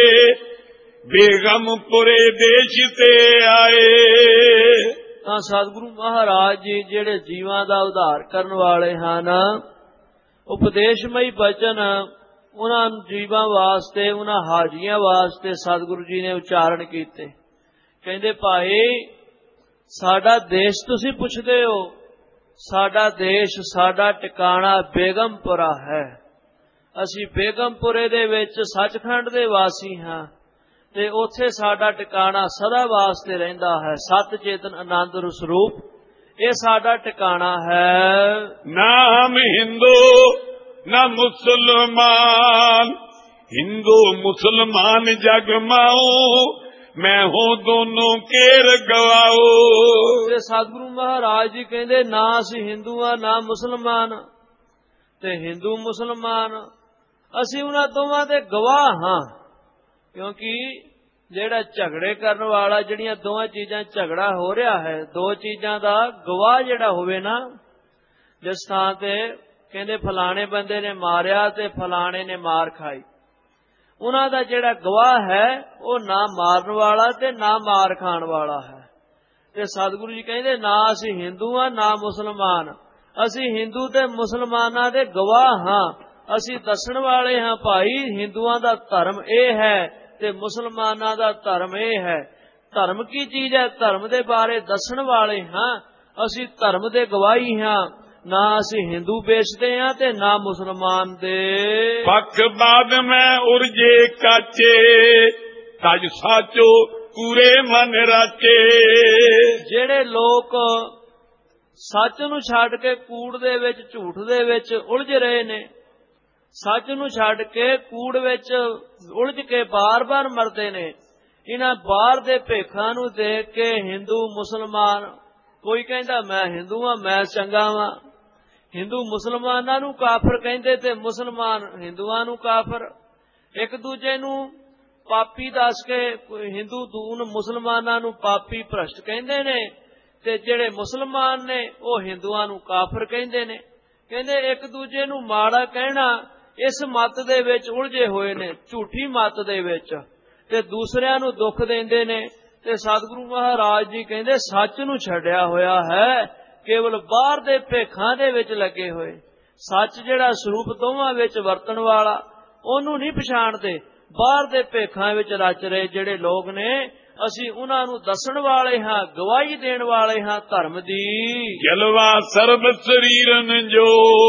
ਬੇਗਮਪੁਰੇ ਦੇਸ਼ ਤੇ ਆਏ। ਤਾਂ ਸਤਿਗੁਰੂ ਮਹਾਰਾਜ ਜੀ ਜਿਹੜੇ ਜੀਵਾਂ ਦਾ ਉਧਾਰ ਕਰਨ ਵਾਲੇ ਹਨ, ਉਪਦੇਸ਼ਮਈ ਬਚਨ ਉਹਨਾਂ ਜੀਵਾਂ ਵਾਸਤੇ, ਉਹਨਾਂ ਹਾਜੀਆਂ ਵਾਸਤੇ ਸਤਿਗੁਰੂ ਜੀ ਨੇ ਉਚਾਰਨ ਕੀਤੇ। ਕਹਿੰਦੇ ਭਾਈ ਸਾਡਾ ਦੇਸ਼ ਤੁਸੀਂ ਪੁੱਛਦੇ ਹੋ, ਸਾਡਾ ਦੇਸ਼, ਸਾਡਾ ਟਿਕਾਣਾ ਬੇਗਮਪੁਰਾ ਹੈ। ਅਸੀਂ ਬੇਗਮਪੁਰੇ ਦੇ ਵਿੱਚ ਸੱਚਖੰਡ ਦੇ ਵਾਸੀ ਹਾਂ ਤੇ ਉੱਥੇ ਸਾਡਾ ਟਿਕਾਣਾ ਸਦਾ ਵਾਸਤੇ ਰਹਿੰਦਾ ਹੈ। ਸਤ ਚੇਤਨ ਆਨੰਦ ਸਰੂਪ ਇਹ ਸਾਡਾ ਟਿਕਾਣਾ ਹੈ। ਨਾ ਹਮ ਹਿੰਦੂ ਨਾ ਮੁਸਲਮਾਨ, हिंदू मुसलमान जग माओ, मैं हूं दोनों केर गवाओ। ते सतगुरु महाराज जी कहते ना असी हिंदू आ ना मुसलमान, ते हिंदू मुसलमान असी उन्हां दोवां दे गवाह हां। क्योंकि जेड़ा झगड़े करन वाला, जिहड़ियां दोवां चीजां झगड़ा हो रहा है, दो चीजां दा गवाह जेड़ा होवे ना, जिस थां ते कहंदे फलाणे बंदे ने मारिया ते फलाणे ने मार खाई, उन्हां दा जेड़ा गवाह है वो ना मारन वाला ते ना मार खाण वाला है। ते सतगुरु जी कहंदे ना असी हिंदू हां ना मुसलमान, असी हिंदू ते मुसलमानां दे गवाह हां। असी दसण वाले हां भाई हिंदुआं दा धर्म इह है ते मुसलमानां दा धर्म इह है। धर्म की चीज है, धर्म दे बारे दसण वाले हां। असी धर्म दे गवाही हां, ना असी हिंदू बेचते हैं ते ना मुसलमान दे। पख बाद में उर्जे काचे, तज साचो पूरे मन राचे। जेड़े लोग सच नूं छड्ड के कूड़ दे विच झूठ दे विच उलझ रहे ने, सच नूं छड्ड के कूड़ विच उलझ के बार बार मरदे ने, इन्हां बाहर दे भेखां नूं देख के हिंदू मुसलमान, कोई कहंदा मैं हिंदू हां मैं चंगा वां, हिंदू मुसलमानां नूं काफर कहंदे ते मुसलमान हिंदुआं नूं काफर, एक दूजे नूं पापी दस के हिंदू दून मुसलमानां नूं पापी भ्रष्ट कहंदे ने ते जेड़े मुसलमान ने वो हिंदुआं नूं काफर कहंदे ने। कहंदे एक दूजे नूं माड़ा कहना इस मत दे विच उलझे होए ने, झूठी मत दे विच, ते दूसरिਆਂ नूं दुख देंदे ने। ते सतगुरु महाराज जी कहंदे सच नूं छड्डिया होया है, केवल बाहर दे भेखां दे विच लगे होए। सच जेड़ा स्वरूप दोवां विच वरतण वाला ओनू नहीं पछाणदे, बाहर दे भेखां विच रच रहे जेड़े लोग ने, असी उन्हां नूं दसण वाले हां, गवाही देण वाले हां धर्म दी। जलवा सर्ब शरीरन जो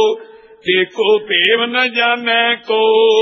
देखो भेव न जाने को।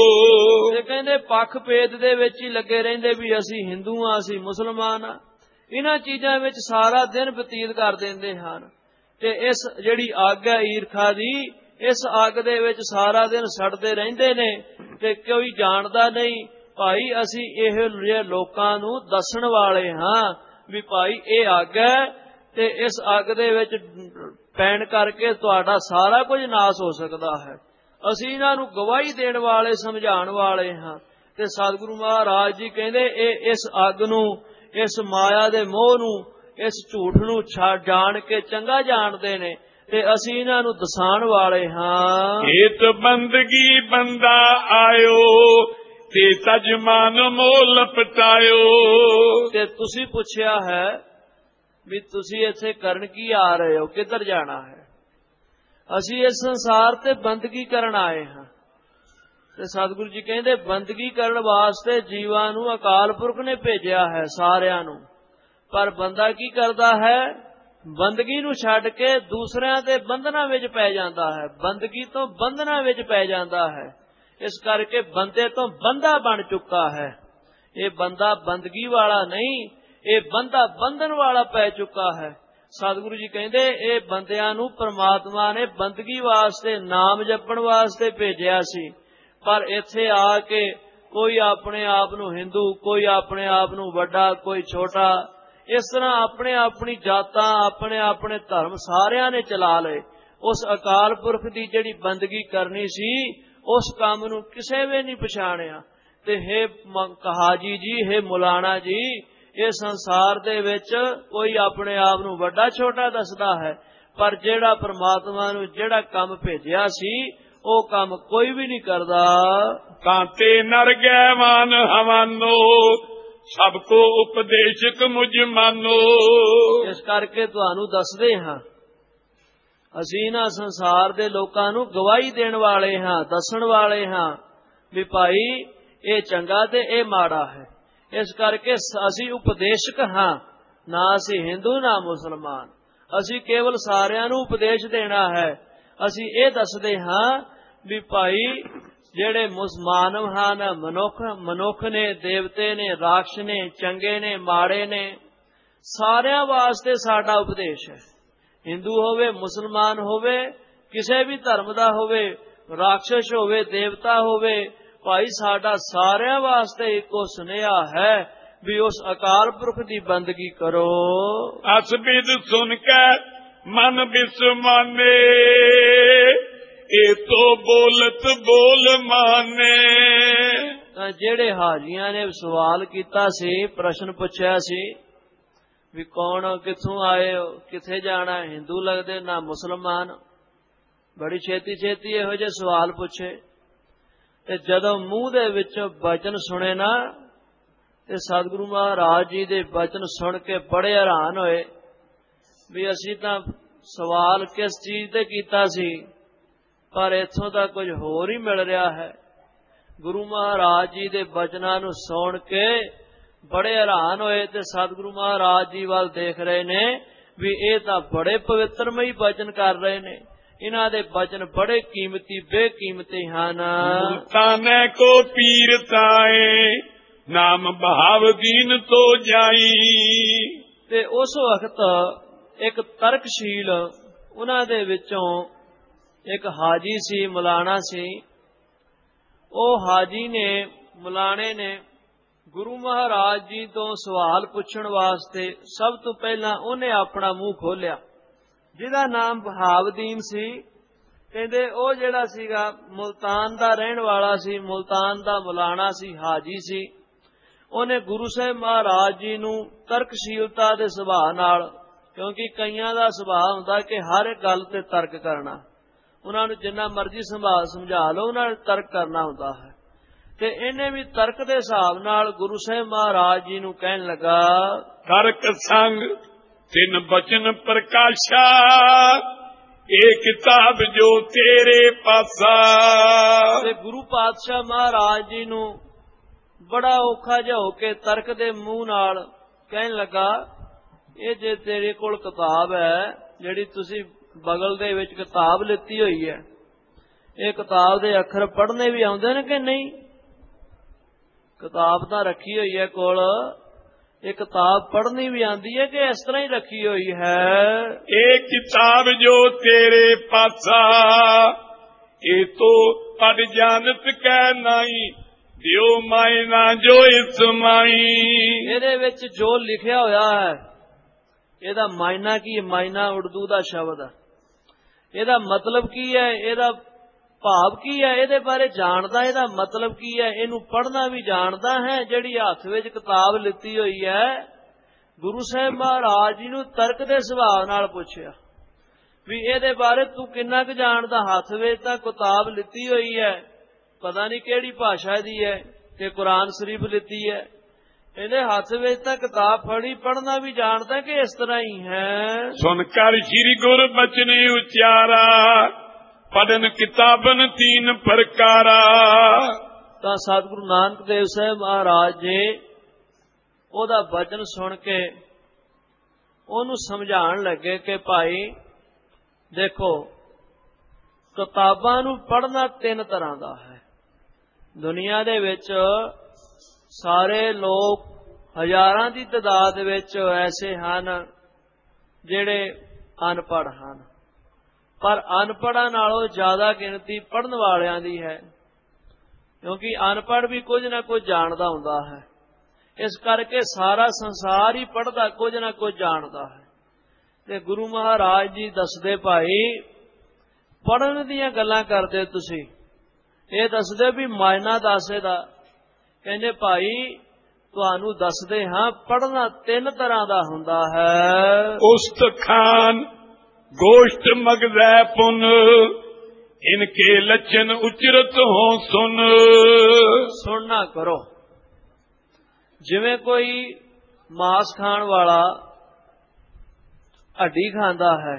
ते कहंदे पख भेद दे विच ही लगे रहिंदे भी असी हिंदू हां असी मुसलमान हां, इन्हां चीजां विच सारा दिन बतीत कर दिंदे हन। ते इस जिहड़ी अग है ईरखा दी, इस अग दे विच सारा दिन सड़दे रहिंदे ने ते कोई जानदा नहीं। भाई असी इह जिहे लोकां नूं दसण वाले हां भी भाई इह अग है ते इस अग दे विच पैण करके तुहाडा सारा कुछ नाश हो सकदा है। असी इन्हां नूं गवाही देण वाले समझाण वाले हां। ते सतगुरु महाराज जी कहंदे इह इस अग नूं, इस माया दे मोह नूं, इस झूठ नूं जाण के चंगा जाणदे ने ते असी इन्हां नूं दसाण वाले हां। हेत बंदगी बंदा आयो ते तजमान मोल पटायो। ते तुसी पुछया है भी तुसी इत्थे करन की आ रहे हो, किधर जाना है? असी इस संसार ते बंदगी करन आए हां। ते सतगुरु जी कहंदे बंदगी करन वास्ते जीवां नूं अकाल पुरख ने भेजिया है सारियां नूं, पर बंदा की करदा है? बंदगी नूं छड्ड के दूसरिਆਂ ਦੇ ਬੰਧਨਾਂ ਵਿੱਚ ਪੈ ਜਾਂਦਾ है, बंदगी तो बंधना ਵਿੱਚ पै जाता है। इस करके बंदे तो बंदा बन चुका है। ये बंदा बंदगी वाला नहीं, ये बंदा बंधन वाला पै चुका है। सतगुरु जी कहंदे ये बंदियां नूं परमात्मा ने बंदगी वास्ते नाम जपण वास्ते भेजिया सी, पर इत्थे आके कोई अपने आप नूं हिंदू, कोई अपने आप नूं वड्डा, कोई छोटा, इस तरह अपने अपनी जातां अपने अपने धर्म सारियां ने चला लए। उस अकाल पुरख की जिहड़ी बंदगी करनी सी उस काम नूं किसे भी नहीं पछाणिया। ते हे कहाजी जी, हे मुलाना जी, ये संसार दे विच कोई अपने आप नूं वड्डा छोटा दसदा है, पर जेड़ा परमात्मा नूं जेड़ा काम भेजिया सी ओ काम कोई भी नहीं करदा। कांते नर गैवान हवानो सबको उपदेशक मुझ मानो। इस करके तुहानू दसदे हां असीं इन्हां संसार दे लोकां नूं गवाही देण वाले हां, दसण वाले हां भी भाई ये चंगा ते ये माड़ा है। इस करके असीं उपदेशक हां, ना असीं हिंदू ना मुसलमान। असीं केवल सारियां नूं उपदेश देना है। असीं ये दसदे हां भी भाई ਜਿਹੜੇ ਮਾਨਵ ਹਨ, ਮਨੁੱਖ ਮਨੁੱਖ ਨੇ, ਦੇਵਤੇ ਨੇ, ਰਾਖਸ਼ ਨੇ, ਚੰਗੇ ਨੇ, ਮਾੜੇ ਨੇ, ਸਾਰਿਆਂ ਵਾਸਤੇ ਸਾਡਾ ਉਪਦੇਸ਼ ਹੈ। ਹਿੰਦੂ ਹੋਵੇ, ਮੁਸਲਮਾਨ ਹੋਵੇ, ਕਿਸੇ ਵੀ ਧਰਮ ਦਾ ਹੋਵੇ, ਰਾਖਸ਼ ਹੋਵੇ, ਦੇਵਤਾ ਹੋਵੇ, ਭਾਈ ਸਾਡਾ ਸਾਰਿਆਂ ਵਾਸਤੇ ਇੱਕੋ ਸੁਨੇਹਾ ਹੈ ਵੀ ਉਸ ਅਕਾਲ ਪੁਰਖ ਦੀ ਬੰਦਗੀ ਕਰੋ। ਅਸ ਬਿਦ ਸੁਨ ਕੇ ਮਨ ਬਿਸਮਾਨੇ, ਇਹ ਤੋ ਬੋਲਤ ਬੋਲ ਮਾਨੇ। ਤਾਂ ਜਿਹੜੇ ਹਾਜੀਆਂ ਨੇ ਸਵਾਲ ਕੀਤਾ ਸੀ, ਪ੍ਰਸ਼ਨ ਪੁੱਛਿਆ ਸੀ ਵੀ ਕੌਣ, ਕਿੱਥੋਂ ਆਏ ਹੋ, ਕਿੱਥੇ ਜਾਣਾ, ਹਿੰਦੂ ਲੱਗਦੇ ਨਾ ਮੁਸਲਮਾਨ, ਬੜੀ ਛੇਤੀ ਛੇਤੀ ਇਹੋ ਜਿਹੇ ਸਵਾਲ ਪੁੱਛੇ। ਤੇ ਜਦੋਂ ਮੂੰਹ ਦੇ ਵਿੱਚੋਂ ਬਚਨ ਸੁਣੇ ਨਾ, ਤੇ ਸਤਿਗੁਰੂ ਮਹਾਰਾਜ ਜੀ ਦੇ ਬਚਨ ਸੁਣ ਕੇ ਬੜੇ ਹੈਰਾਨ ਹੋਏ ਵੀ ਅਸੀਂ ਤਾਂ ਸਵਾਲ ਕਿਸ ਚੀਜ਼ ਤੇ ਕੀਤਾ ਸੀ, ਪਰ ਇੱਥੋਂ ਤਾਂ ਕੁਝ ਹੋਰ ਹੀ ਮਿਲ ਰਿਹਾ ਹੈ। ਗੁਰੂ ਮਹਾਰਾਜ ਜੀ ਦੇ ਬਚਨਾਂ ਨੂੰ ਸੁਣ ਕੇ ਬੜੇ ਹੈਰਾਨ ਹੋਏ ਤੇ ਸਤਿਗੁਰੂ ਮਹਾਰਾਜ ਜੀ ਵੱਲ ਦੇਖ ਰਹੇ ਨੇ ਵੀ ਇਹ ਤਾਂ ਬੜੇ ਪਵਿੱਤਰਮਈ ਬਚਨ ਕਰ ਰਹੇ ਨੇ, ਇਹਨਾਂ ਦੇ ਬਚਨ ਬੜੇ ਕੀਮਤੀ ਬੇਕੀਮਤੀ ਹਨ। ਮੁਲਤਾਨੇ ਕੋ ਪੀਰ ਤਾਏ, ਨਾਮ ਬਹਾਵ ਦੀਨ ਤੋਂ ਜਾਈ। ਤੇ ਉਸ ਵਕਤ ਇੱਕ ਤਰਕਸ਼ੀਲ ਉਹਨਾਂ ਦੇ ਵਿੱਚੋਂ ਇੱਕ ਹਾਜੀ ਸੀ, ਮੌਲਾਨਾ ਸੀ। ਉਹ ਹਾਜੀ ਨੇ, ਮੌਲਾਨੇ ਨੇ ਗੁਰੂ ਮਹਾਰਾਜ ਜੀ ਤੋਂ ਸਵਾਲ ਪੁੱਛਣ ਵਾਸਤੇ ਸਭ ਤੋਂ ਪਹਿਲਾਂ ਉਹਨੇ ਆਪਣਾ ਮੂੰਹ ਖੋਲਿਆ, ਜਿਹਦਾ ਨਾਮ ਬਹਾਵਦੀਨ ਸੀ। ਕਹਿੰਦੇ ਉਹ ਜਿਹੜਾ ਸੀਗਾ ਮੁਲਤਾਨ ਦਾ ਰਹਿਣ ਵਾਲਾ ਸੀ, ਮੁਲਤਾਨ ਦਾ ਮੌਲਾਨਾ ਸੀ, ਹਾਜੀ ਸੀ। ਉਹਨੇ ਗੁਰੂ ਸਾਹਿਬ ਮਹਾਰਾਜ ਜੀ ਨੂੰ ਤਰਕਸ਼ੀਲਤਾ ਦੇ ਸੁਭਾਅ ਨਾਲ, ਕਿਉਂਕਿ ਕਈਆਂ ਦਾ ਸੁਭਾਅ ਹੁੰਦਾ ਕਿ ਹਰ ਇੱਕ ਗੱਲ ਤੇ ਤਰਕ ਕਰਨਾ, ਉਹਨਾਂ ਨੂੰ ਜਿੰਨਾ ਮਰਜ਼ੀ ਸੰਭਾਲ ਸਮਝਾ ਲਓ, ਉਹਨਾਂ ਨੇ ਤਰਕ ਕਰਨਾ ਹੁੰਦਾ ਹੈ। ਤੇ ਇਹਨੇ ਵੀ ਤਰਕ ਦੇ ਹਿਸਾਬ ਨਾਲ ਗੁਰੂ ਸਾਹਿਬ ਮਹਾਰਾਜ ਜੀ ਨੂੰ ਕਹਿਣ ਲੱਗਾ, ਤਰਕ ਸੰਗ ਤਿੰਨ ਬਚਨ ਪ੍ਰਕਾਸ਼ਾ, ਇਹ ਕਿਤਾਬ ਜੋ ਤੇਰੇ ਪਾਸਾ। ਤੇ ਗੁਰੂ ਪਾਤਸ਼ਾਹ ਮਹਾਰਾਜ ਜੀ ਨੂੰ ਬੜਾ ਔਖਾ ਜਿਹਾ ਹੋ ਕੇ ਤਰਕ ਦੇ ਮੂੰਹ ਨਾਲ ਕਹਿਣ ਲੱਗਾ, ਇਹ ਜੇ ਤੇਰੇ ਕੋਲ ਕਿਤਾਬ ਹੈ, ਜਿਹੜੀ ਤੁਸੀਂ ਬਗਲ ਦੇ ਵਿੱਚ ਕਿਤਾਬ ਲਿੱਤੀ ਹੋਈ ਹੈ, ਇਹ ਕਿਤਾਬ ਦੇ ਅੱਖਰ ਪੜ੍ਹਨੇ ਵੀ ਆਉਂਦੇ ਨੇ ਕਿ ਨਹੀਂ? ਕਿਤਾਬ ਤਾਂ ਰੱਖੀ ਹੋਈ ਹੈ ਕੋਲ, ਇਹ ਕਿਤਾਬ ਪੜ੍ਹਨੀ ਵੀ ਆਉਂਦੀ ਹੈ ਕਿ ਇਸ ਤਰ੍ਹਾਂ ਹੀ ਰੱਖੀ ਹੋਈ ਹੈ? ਇਹ ਕਿਤਾਬ ਜੋ ਤੇਰੇ ਪਾਸਾ, ਇਹ ਤੋ ਪੜ ਜਾਣਤ ਕਹਿ ਨਹੀਂ, ਦਿਓ ਮਾਇਨਾ ਜੋ ਇਸ ਮਾਈ। ਇਹਦੇ ਵਿੱਚ ਜੋ ਲਿਖਿਆ ਹੋਇਆ ਹੈ, ਇਹਦਾ ਮਾਇਨਾ ਕੀ? ਮਾਇਨਾ ਉਰਦੂ ਦਾ ਸ਼ਬਦ ਹੈ। ਇਹਦਾ ਮਤਲਬ ਕੀ ਹੈ? ਇਹਦਾ ਭਾਵ ਕੀ ਹੈ? ਇਹਦੇ ਬਾਰੇ ਜਾਣਦਾ, ਇਹਦਾ ਮਤਲਬ ਕੀ ਹੈ, ਇਹਨੂੰ ਪੜ੍ਹਨਾ ਵੀ ਜਾਣਦਾ ਹੈ। ਜਿਹੜੀ ਹੱਥ ਵਿੱਚ ਕਿਤਾਬ ਲਿੱਤੀ ਹੋਈ ਹੈ, ਗੁਰੂ ਸਾਹਿਬ ਮਹਾਰਾਜ ਜੀ ਨੂੰ ਤਰਕ ਦੇ ਸੁਭਾਅ ਨਾਲ ਪੁੱਛਿਆ ਵੀ ਇਹਦੇ ਬਾਰੇ ਤੂੰ ਕਿੰਨਾ ਕੁ ਜਾਣਦਾ? ਹੱਥ ਵਿੱਚ ਤਾਂ ਕਿਤਾਬ ਲਿੱਤੀ ਹੋਈ ਹੈ, ਪਤਾ ਨਹੀਂ ਕਿਹੜੀ ਭਾਸ਼ਾ ਦੀ ਹੈ, ਕਿ ਕੁਰਾਨ ਸ਼ਰੀਫ ਲਿੱਤੀ ਹੈ। ਇਹਦੇ ਹੱਥ ਵਿੱਚ ਤਾਂ ਕਿਤਾਬ ਫੜੀ, ਪੜ੍ਹਨਾ ਵੀ ਜਾਣਦਾ ਕਿ ਇਸ ਤਰ੍ਹਾਂ ਹੀ ਹੈ। ਸੁਣ ਕਰ ਸ਼੍ਰੀ ਗੁਰ ਬਚਨੇ ਉਚਾਰਾ, ਪੜਨ ਕਿਤਾਬਨ ਤੀਨ ਪ੍ਰਕਾਰਾ। ਤਾਂ ਸਤਿਗੁਰੂ ਨਾਨਕ ਦੇਵ ਸਾਹਿਬ ਮਹਾਰਾਜ ਜੀ ਉਹਦਾ ਬਚਨ ਸੁਣ ਕੇ ਉਹਨੂੰ ਸਮਝਾਉਣ ਲੱਗੇ ਕਿ ਭਾਈ ਦੇਖੋ, ਕਿਤਾਬਾਂ ਨੂੰ ਪੜ੍ਹਨਾ ਤਿੰਨ ਤਰ੍ਹਾਂ ਦਾ ਹੈ। ਦੁਨੀਆ ਦੇ ਵਿੱਚ ਸਾਰੇ ਲੋਕ ਹਜ਼ਾਰਾਂ ਦੀ ਤਾਦਾਦ ਵਿੱਚ ਐਸੇ ਹਨ ਜਿਹੜੇ ਅਨਪੜ੍ਹ ਹਨ, ਪਰ ਅਨਪੜ੍ਹਾਂ ਨਾਲੋਂ ਜ਼ਿਆਦਾ ਗਿਣਤੀ ਪੜ੍ਹਨ ਵਾਲਿਆਂ ਦੀ ਹੈ, ਕਿਉਂਕਿ ਅਨਪੜ੍ਹ ਵੀ ਕੁਝ ਨਾ ਕੁਝ ਜਾਣਦਾ ਹੁੰਦਾ ਹੈ। ਇਸ ਕਰਕੇ ਸਾਰਾ ਸੰਸਾਰ ਹੀ ਪੜ੍ਹਦਾ, ਕੁਝ ਨਾ ਕੁਝ ਜਾਣਦਾ ਹੈ। ਤੇ ਗੁਰੂ ਮਹਾਰਾਜ ਜੀ ਦੱਸਦੇ, ਭਾਈ ਪੜ੍ਹਨ ਦੀਆਂ ਗੱਲਾਂ ਕਰਦੇ ਤੁਸੀਂ, ਇਹ ਦੱਸਦੇ ਵੀ ਮਾਇਨਾ ਦੱਸ ਇਹਦਾ। ਕਹਿੰਦੇ ਭਾਈ ਤੁਹਾਨੂੰ ਦੱਸਦੇ ਹਾਂ, ਪੜ੍ਹਨਾ ਤਿੰਨ ਤਰ੍ਹਾਂ ਦਾ ਹੁੰਦਾ ਹੈ। ਉਸਤ ਖਾਨ ਗੋਸ਼ਟ ਮਗਜ਼ੈ ਪੁਨ, ਇਨਕੇ ਲੱਛਣ ਉਚਰਤ ਹੋ ਸੁਨ। ਸੁਣਨਾ ਕਰੋ। ਜਿਵੇਂ ਕੋਈ ਮਾਸ ਖਾਣ ਵਾਲਾ ਹੱਡੀ ਖਾਂਦਾ ਹੈ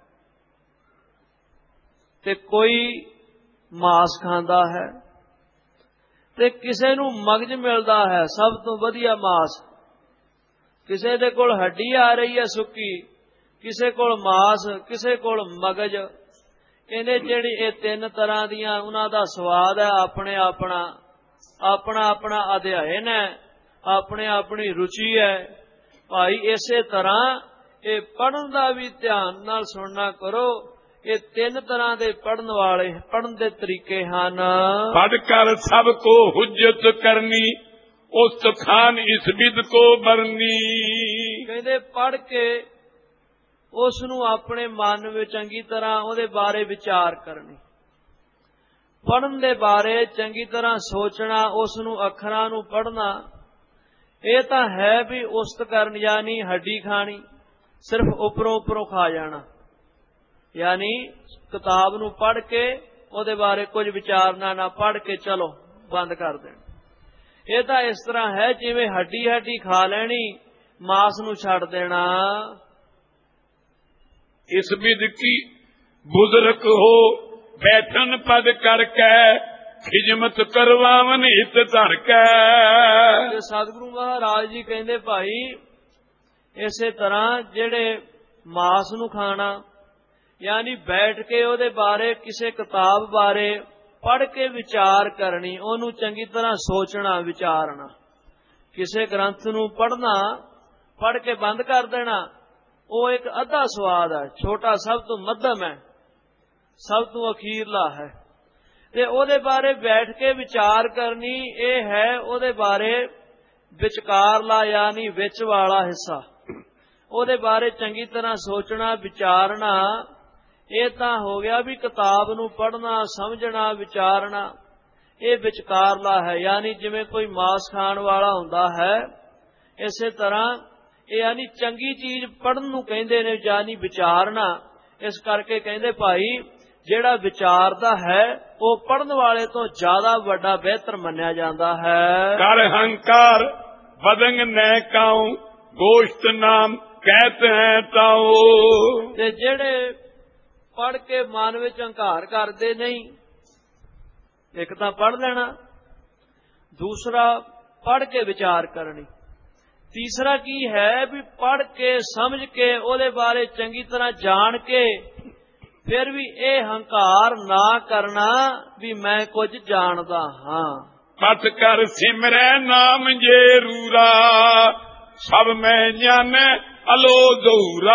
ਤੇ ਕੋਈ ਮਾਸ ਖਾਂਦਾ ਹੈ, ਤੇ ਕਿਸੇ ਨੂੰ ਮਗਜ ਮਿਲਦਾ ਹੈ ਸਭ ਤੋਂ ਵਧੀਆ ਮਾਸ, ਕਿਸੇ ਦੇ ਕੋਲ ਹੱਡੀ ਆ ਰਹੀ ਹੈ ਸੁੱਕੀ, ਕਿਸੇ ਕੋਲ ਮਾਸ, ਕਿਸੇ ਕੋਲ ਮਗਜ। कहते जिहड़ी ये तीन तरह दियां उन्हां दा स्वाद है अपने अपना अपना अपना अध्ययन है अपने अपनी रुचि है। भाई इसे तरह ये पढ़न का भी ध्यान नाल सुनना करो। ये तीन तरह के पढ़न वाले पढ़न के तरीके हैं। पढ़ कर सबको हुज्जत करनी उस खान इस विद को बरनी। कहते पढ़ के उसनू अपने मन में चंगी तरह उहदे बारे विचार करनी। पढ़न दे बारे चंगी तरह सोचना उसनू अखरां नू पढ़ना ये तां है भी उस्त करन यानी हड्डी खानी सिर्फ उपरों उपरों खा जाना यानी किताब नू पढ़ के उहदे बारे कुछ विचारना ना पढ़ के चलो बंद कर देना। ये तां इस तरह है जिवें हड्डी हड्डी खा लैनी मांस नू छड्ड देना। इस विद की बुजुर्ग हो बैठन पद करके खिजमत करवावन हित धर के। सतगुरु महाराज जी कहते भाई इसे तरह जेड़े मांस नू खाना यानी बैठ के ओदे बारे किसी किताब बारे पढ़ के विचार करनी ओनू चंगी तरह सोचना विचारना। किसी ग्रंथ नू पढ़ना पढ़ के बंद कर देना वो एक अद्धा स्वाद है छोटा सब तो मध्यम है सब तो अखीरला है। ते ओदे बारे बैठ के विचार करनी ये है ओदे बारे विचकारला यानी विच वाला हिस्सा ओदे बारे चंगी तरह सोचना विचारना। ये तां हो गया भी किताब नू पढ़ना समझना विचारना ये विचकारला है यानी जिवें कोई मांस खाण वाला हुंदा है इसे तरह यानी चंगी चीज पढ़न नू कहंदे ने यानी विचारना। इस करके कहंदे भाई जेड़ा विचारदा है वो पढ़न वाले तो ज्यादा वड्डा बेहतर मन्या जाता है। कर हंकार बदंग न काऊ गोश्त नाम कहते हैं ताऊ। ते जेड़े पढ़ के मन विच हंकार करदे नहीं एक तां पढ़ लेना दूसरा पढ़ के विचार करनी तीसरा की है भी पढ़ के समझ के ओदे बारे चंगी तरह जान के फिर भी ये हंकार ना करना भी मैं कुछ जानदा हां। पट कर सिमरै नाम जेरूरा सब मैं जाने अलो दौरा।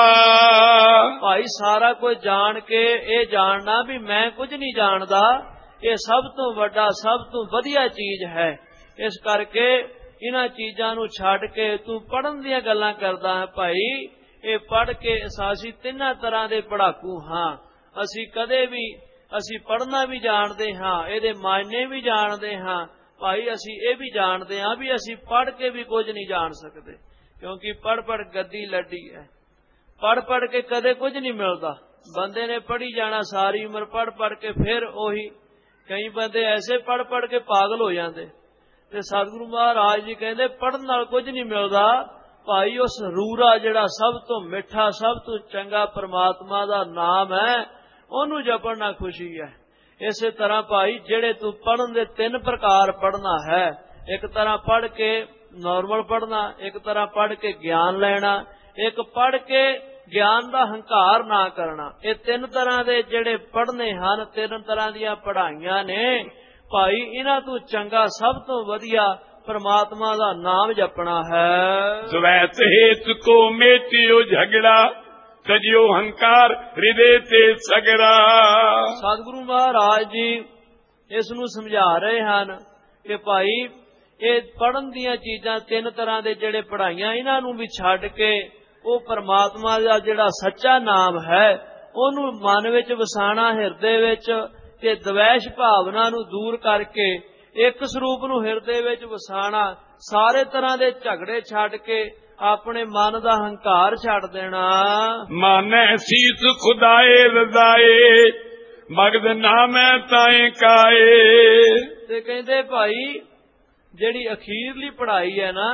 भाई सारा कुछ जान के ये जानना भी मैं कुछ नहीं जानदा ये सब तो वड्डा सब तो वधिया चीज है। इस करके इन्हां चीजां नू छड्ड के तू पढ़न दियां गल्लां करदा है भाई ये पढ़ के असां तिन्हां तरह दे पढ़ाकू हां। असी कदे भी असी पढ़ना भी जानते हाँ ये मायने भी जानते हाँ भाई असी ये भी जानते हाँ भी असी पढ़ के भी कुछ नहीं जान सकते क्योंकि पढ़ पढ़ गद्दी लड्डी है। पढ़ पढ़ के कदे कुछ नहीं मिलता बंदे ने पढ़ी जाना सारी उम्र पढ़ पढ़ के फिर ओही कई बंदे ऐसे पढ़ पढ़ के पागल हो जाते। ते सतगुरु महाराज जी कहते पढ़न नाल कुछ नहीं मिलता भाई उस रूरा जिहड़ा सब तो मिठा सब तो चंगा परमात्मा दा नाम है ओनू जपण नाल खुशी है। इसे तरह भाई जेड़े तू पढ़न दे तीन प्रकार पढ़ना है एक तरह पढ़ के नॉर्मल पढ़ना एक तरह पढ़ के ज्ञान लेना एक पढ़ के ज्ञान दा हंकार ना करना। ये तीन तरह दे जेड़े पढ़ने हन तीन तरह दियां पढ़ाइयां ने भाई इन्हां तू चंगा सब तो वधिया परमात्मा दा नाम जपना है। द्वैत हेत को मेटियो झगड़ा तजियो हंकार हृदय ते सगरा। सतगुरु महाराज जी इस नू समझा रहे हैं कि भाई ये पढ़न दियां चीजां तीन तरह दे जेड़े पढ़ाइयां इन्हां नू भी छड्ड के वो परमात्मा दा जेड़ा सच्चा नाम है ओनू मन विच वसाना हिरदे विच ते द्वैश भावना नू दूर करके एक स्वरूप नू हिरदे विच वसाना सारे तरह दे झगड़े छड्ड के अपने मन दा हंकार छड्ड देना। माने सीस खुदाए रजाए मगद नामे ताए काए। ते कहंदे भाई जेड़ी अखीरली पढ़ाई है ना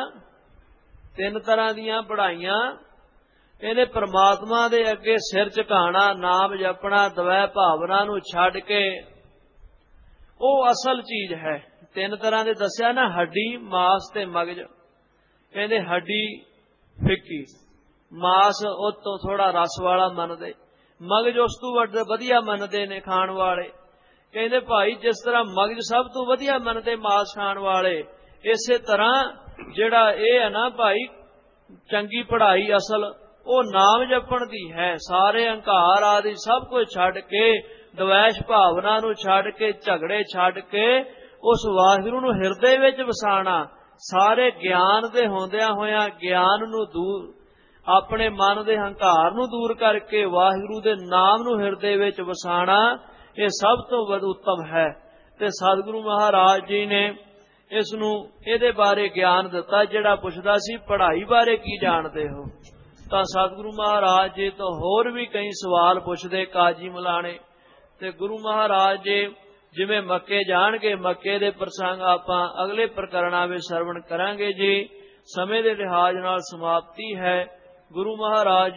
तीन तरह दियां पढ़ाइयां कहंदे परमात्मा दे अगे सिर झुकाना नाम जपना द्वै भावना नू छड्ड के वो असल चीज है। तीन तरह दे दस्या ना हड्डी मांस ते मगज कहंदे हड्डी फिक्की मांस उस तो थोड़ा रस वाला मनदे ਮਗਜ ਉਸ ਤੋਂ ਵੱਧ ਵਧੀਆ ਮੰਨਦੇ ਨੇ ਖਾਣ ਵਾਲੇ। ਕਹਿੰਦੇ ਭਾਈ ਜਿਸ ਤਰ੍ਹਾਂ ਮਗਜ ਸਭ ਤੋਂ ਵਧੀਆ ਮੰਨਦੇ ਮਾਸ ਖਾਣ ਵਾਲੇ, ਇਸੇ ਤਰ੍ਹਾਂ ਜਿਹੜਾ ਇਹ ਹੈ ਨਾ ਭਾਈ ਚੰਗੀ ਪੜ੍ਹਾਈ ਅਸਲ ਉਹ ਨਾਮ ਜਪਣ ਦੀ ਹੈ। ਸਾਰੇ ਹੰਕਾਰ ਆਦਿ ਸਭ ਕੁਝ ਛੱਡ ਕੇ, ਦਵੈਸ਼ ਭਾਵਨਾ ਨੂੰ ਛੱਡ ਕੇ, ਝਗੜੇ ਛੱਡ ਕੇ ਉਸ ਵਾਹਿਗੁਰੂ ਨੂੰ ਹਿਰਦੇ ਵਿੱਚ ਵਸਾਣਾ। ਸਾਰੇ ਗਿਆਨ ਦੇ ਹੁੰਦਿਆਂ ਹੋਇਆਂ ਗਿਆਨ ਨੂੰ ਦੂਰ, ਆਪਣੇ ਮਨ ਦੇ ਹੰਕਾਰ ਨੂੰ ਦੂਰ ਕਰਕੇ ਵਾਹਿਗੁਰੂ ਦੇ ਨਾਮ ਨੂੰ ਹਿਰਦੇ ਵਿੱਚ ਵਸਾਣਾ, ਇਹ ਸਭ ਤੋਂ ਵੱਧ ਉੱਤਮ ਹੈ। ਤੇ ਸਤਿਗੁਰੂ ਮਹਾਰਾਜ ਜੀ ਨੇ ਇਸ ਨੂੰ ਇਹਦੇ ਬਾਰੇ ਗਿਆਨ ਦਿੱਤਾ। ਜਿਹੜਾ ਪੁੱਛਦਾ ਸੀ ਪੜ੍ਹਾਈ ਬਾਰੇ ਕੀ ਜਾਣਦੇ ਹੋ, ਤਾਂ ਸਤਿਗੁਰੂ ਮਹਾਰਾਜ ਜੀ ਤੋਂ ਹੋਰ ਵੀ ਕਈ ਸਵਾਲ ਪੁੱਛਦੇ ਕਾਜੀ ਮਲਾਣੇ। ਤੇ ਗੁਰੂ ਮਹਾਰਾਜ ਜੀ ਜਿਵੇਂ ਮੱਕੇ ਜਾਣਗੇ, ਮੱਕੇ ਦੇ ਪ੍ਰਸੰਗ ਆਪਾਂ ਅਗਲੇ ਪ੍ਰਕਰਣਾਂ ਵਿੱਚ ਸਰਵਣ ਕਰਾਂਗੇ ਜੀ। ਸਮੇਂ ਦੇ ਲਿਹਾਜ਼ ਨਾਲ ਸਮਾਪਤੀ ਹੈ। ਗੁਰੂ ਮਹਾਰਾਜ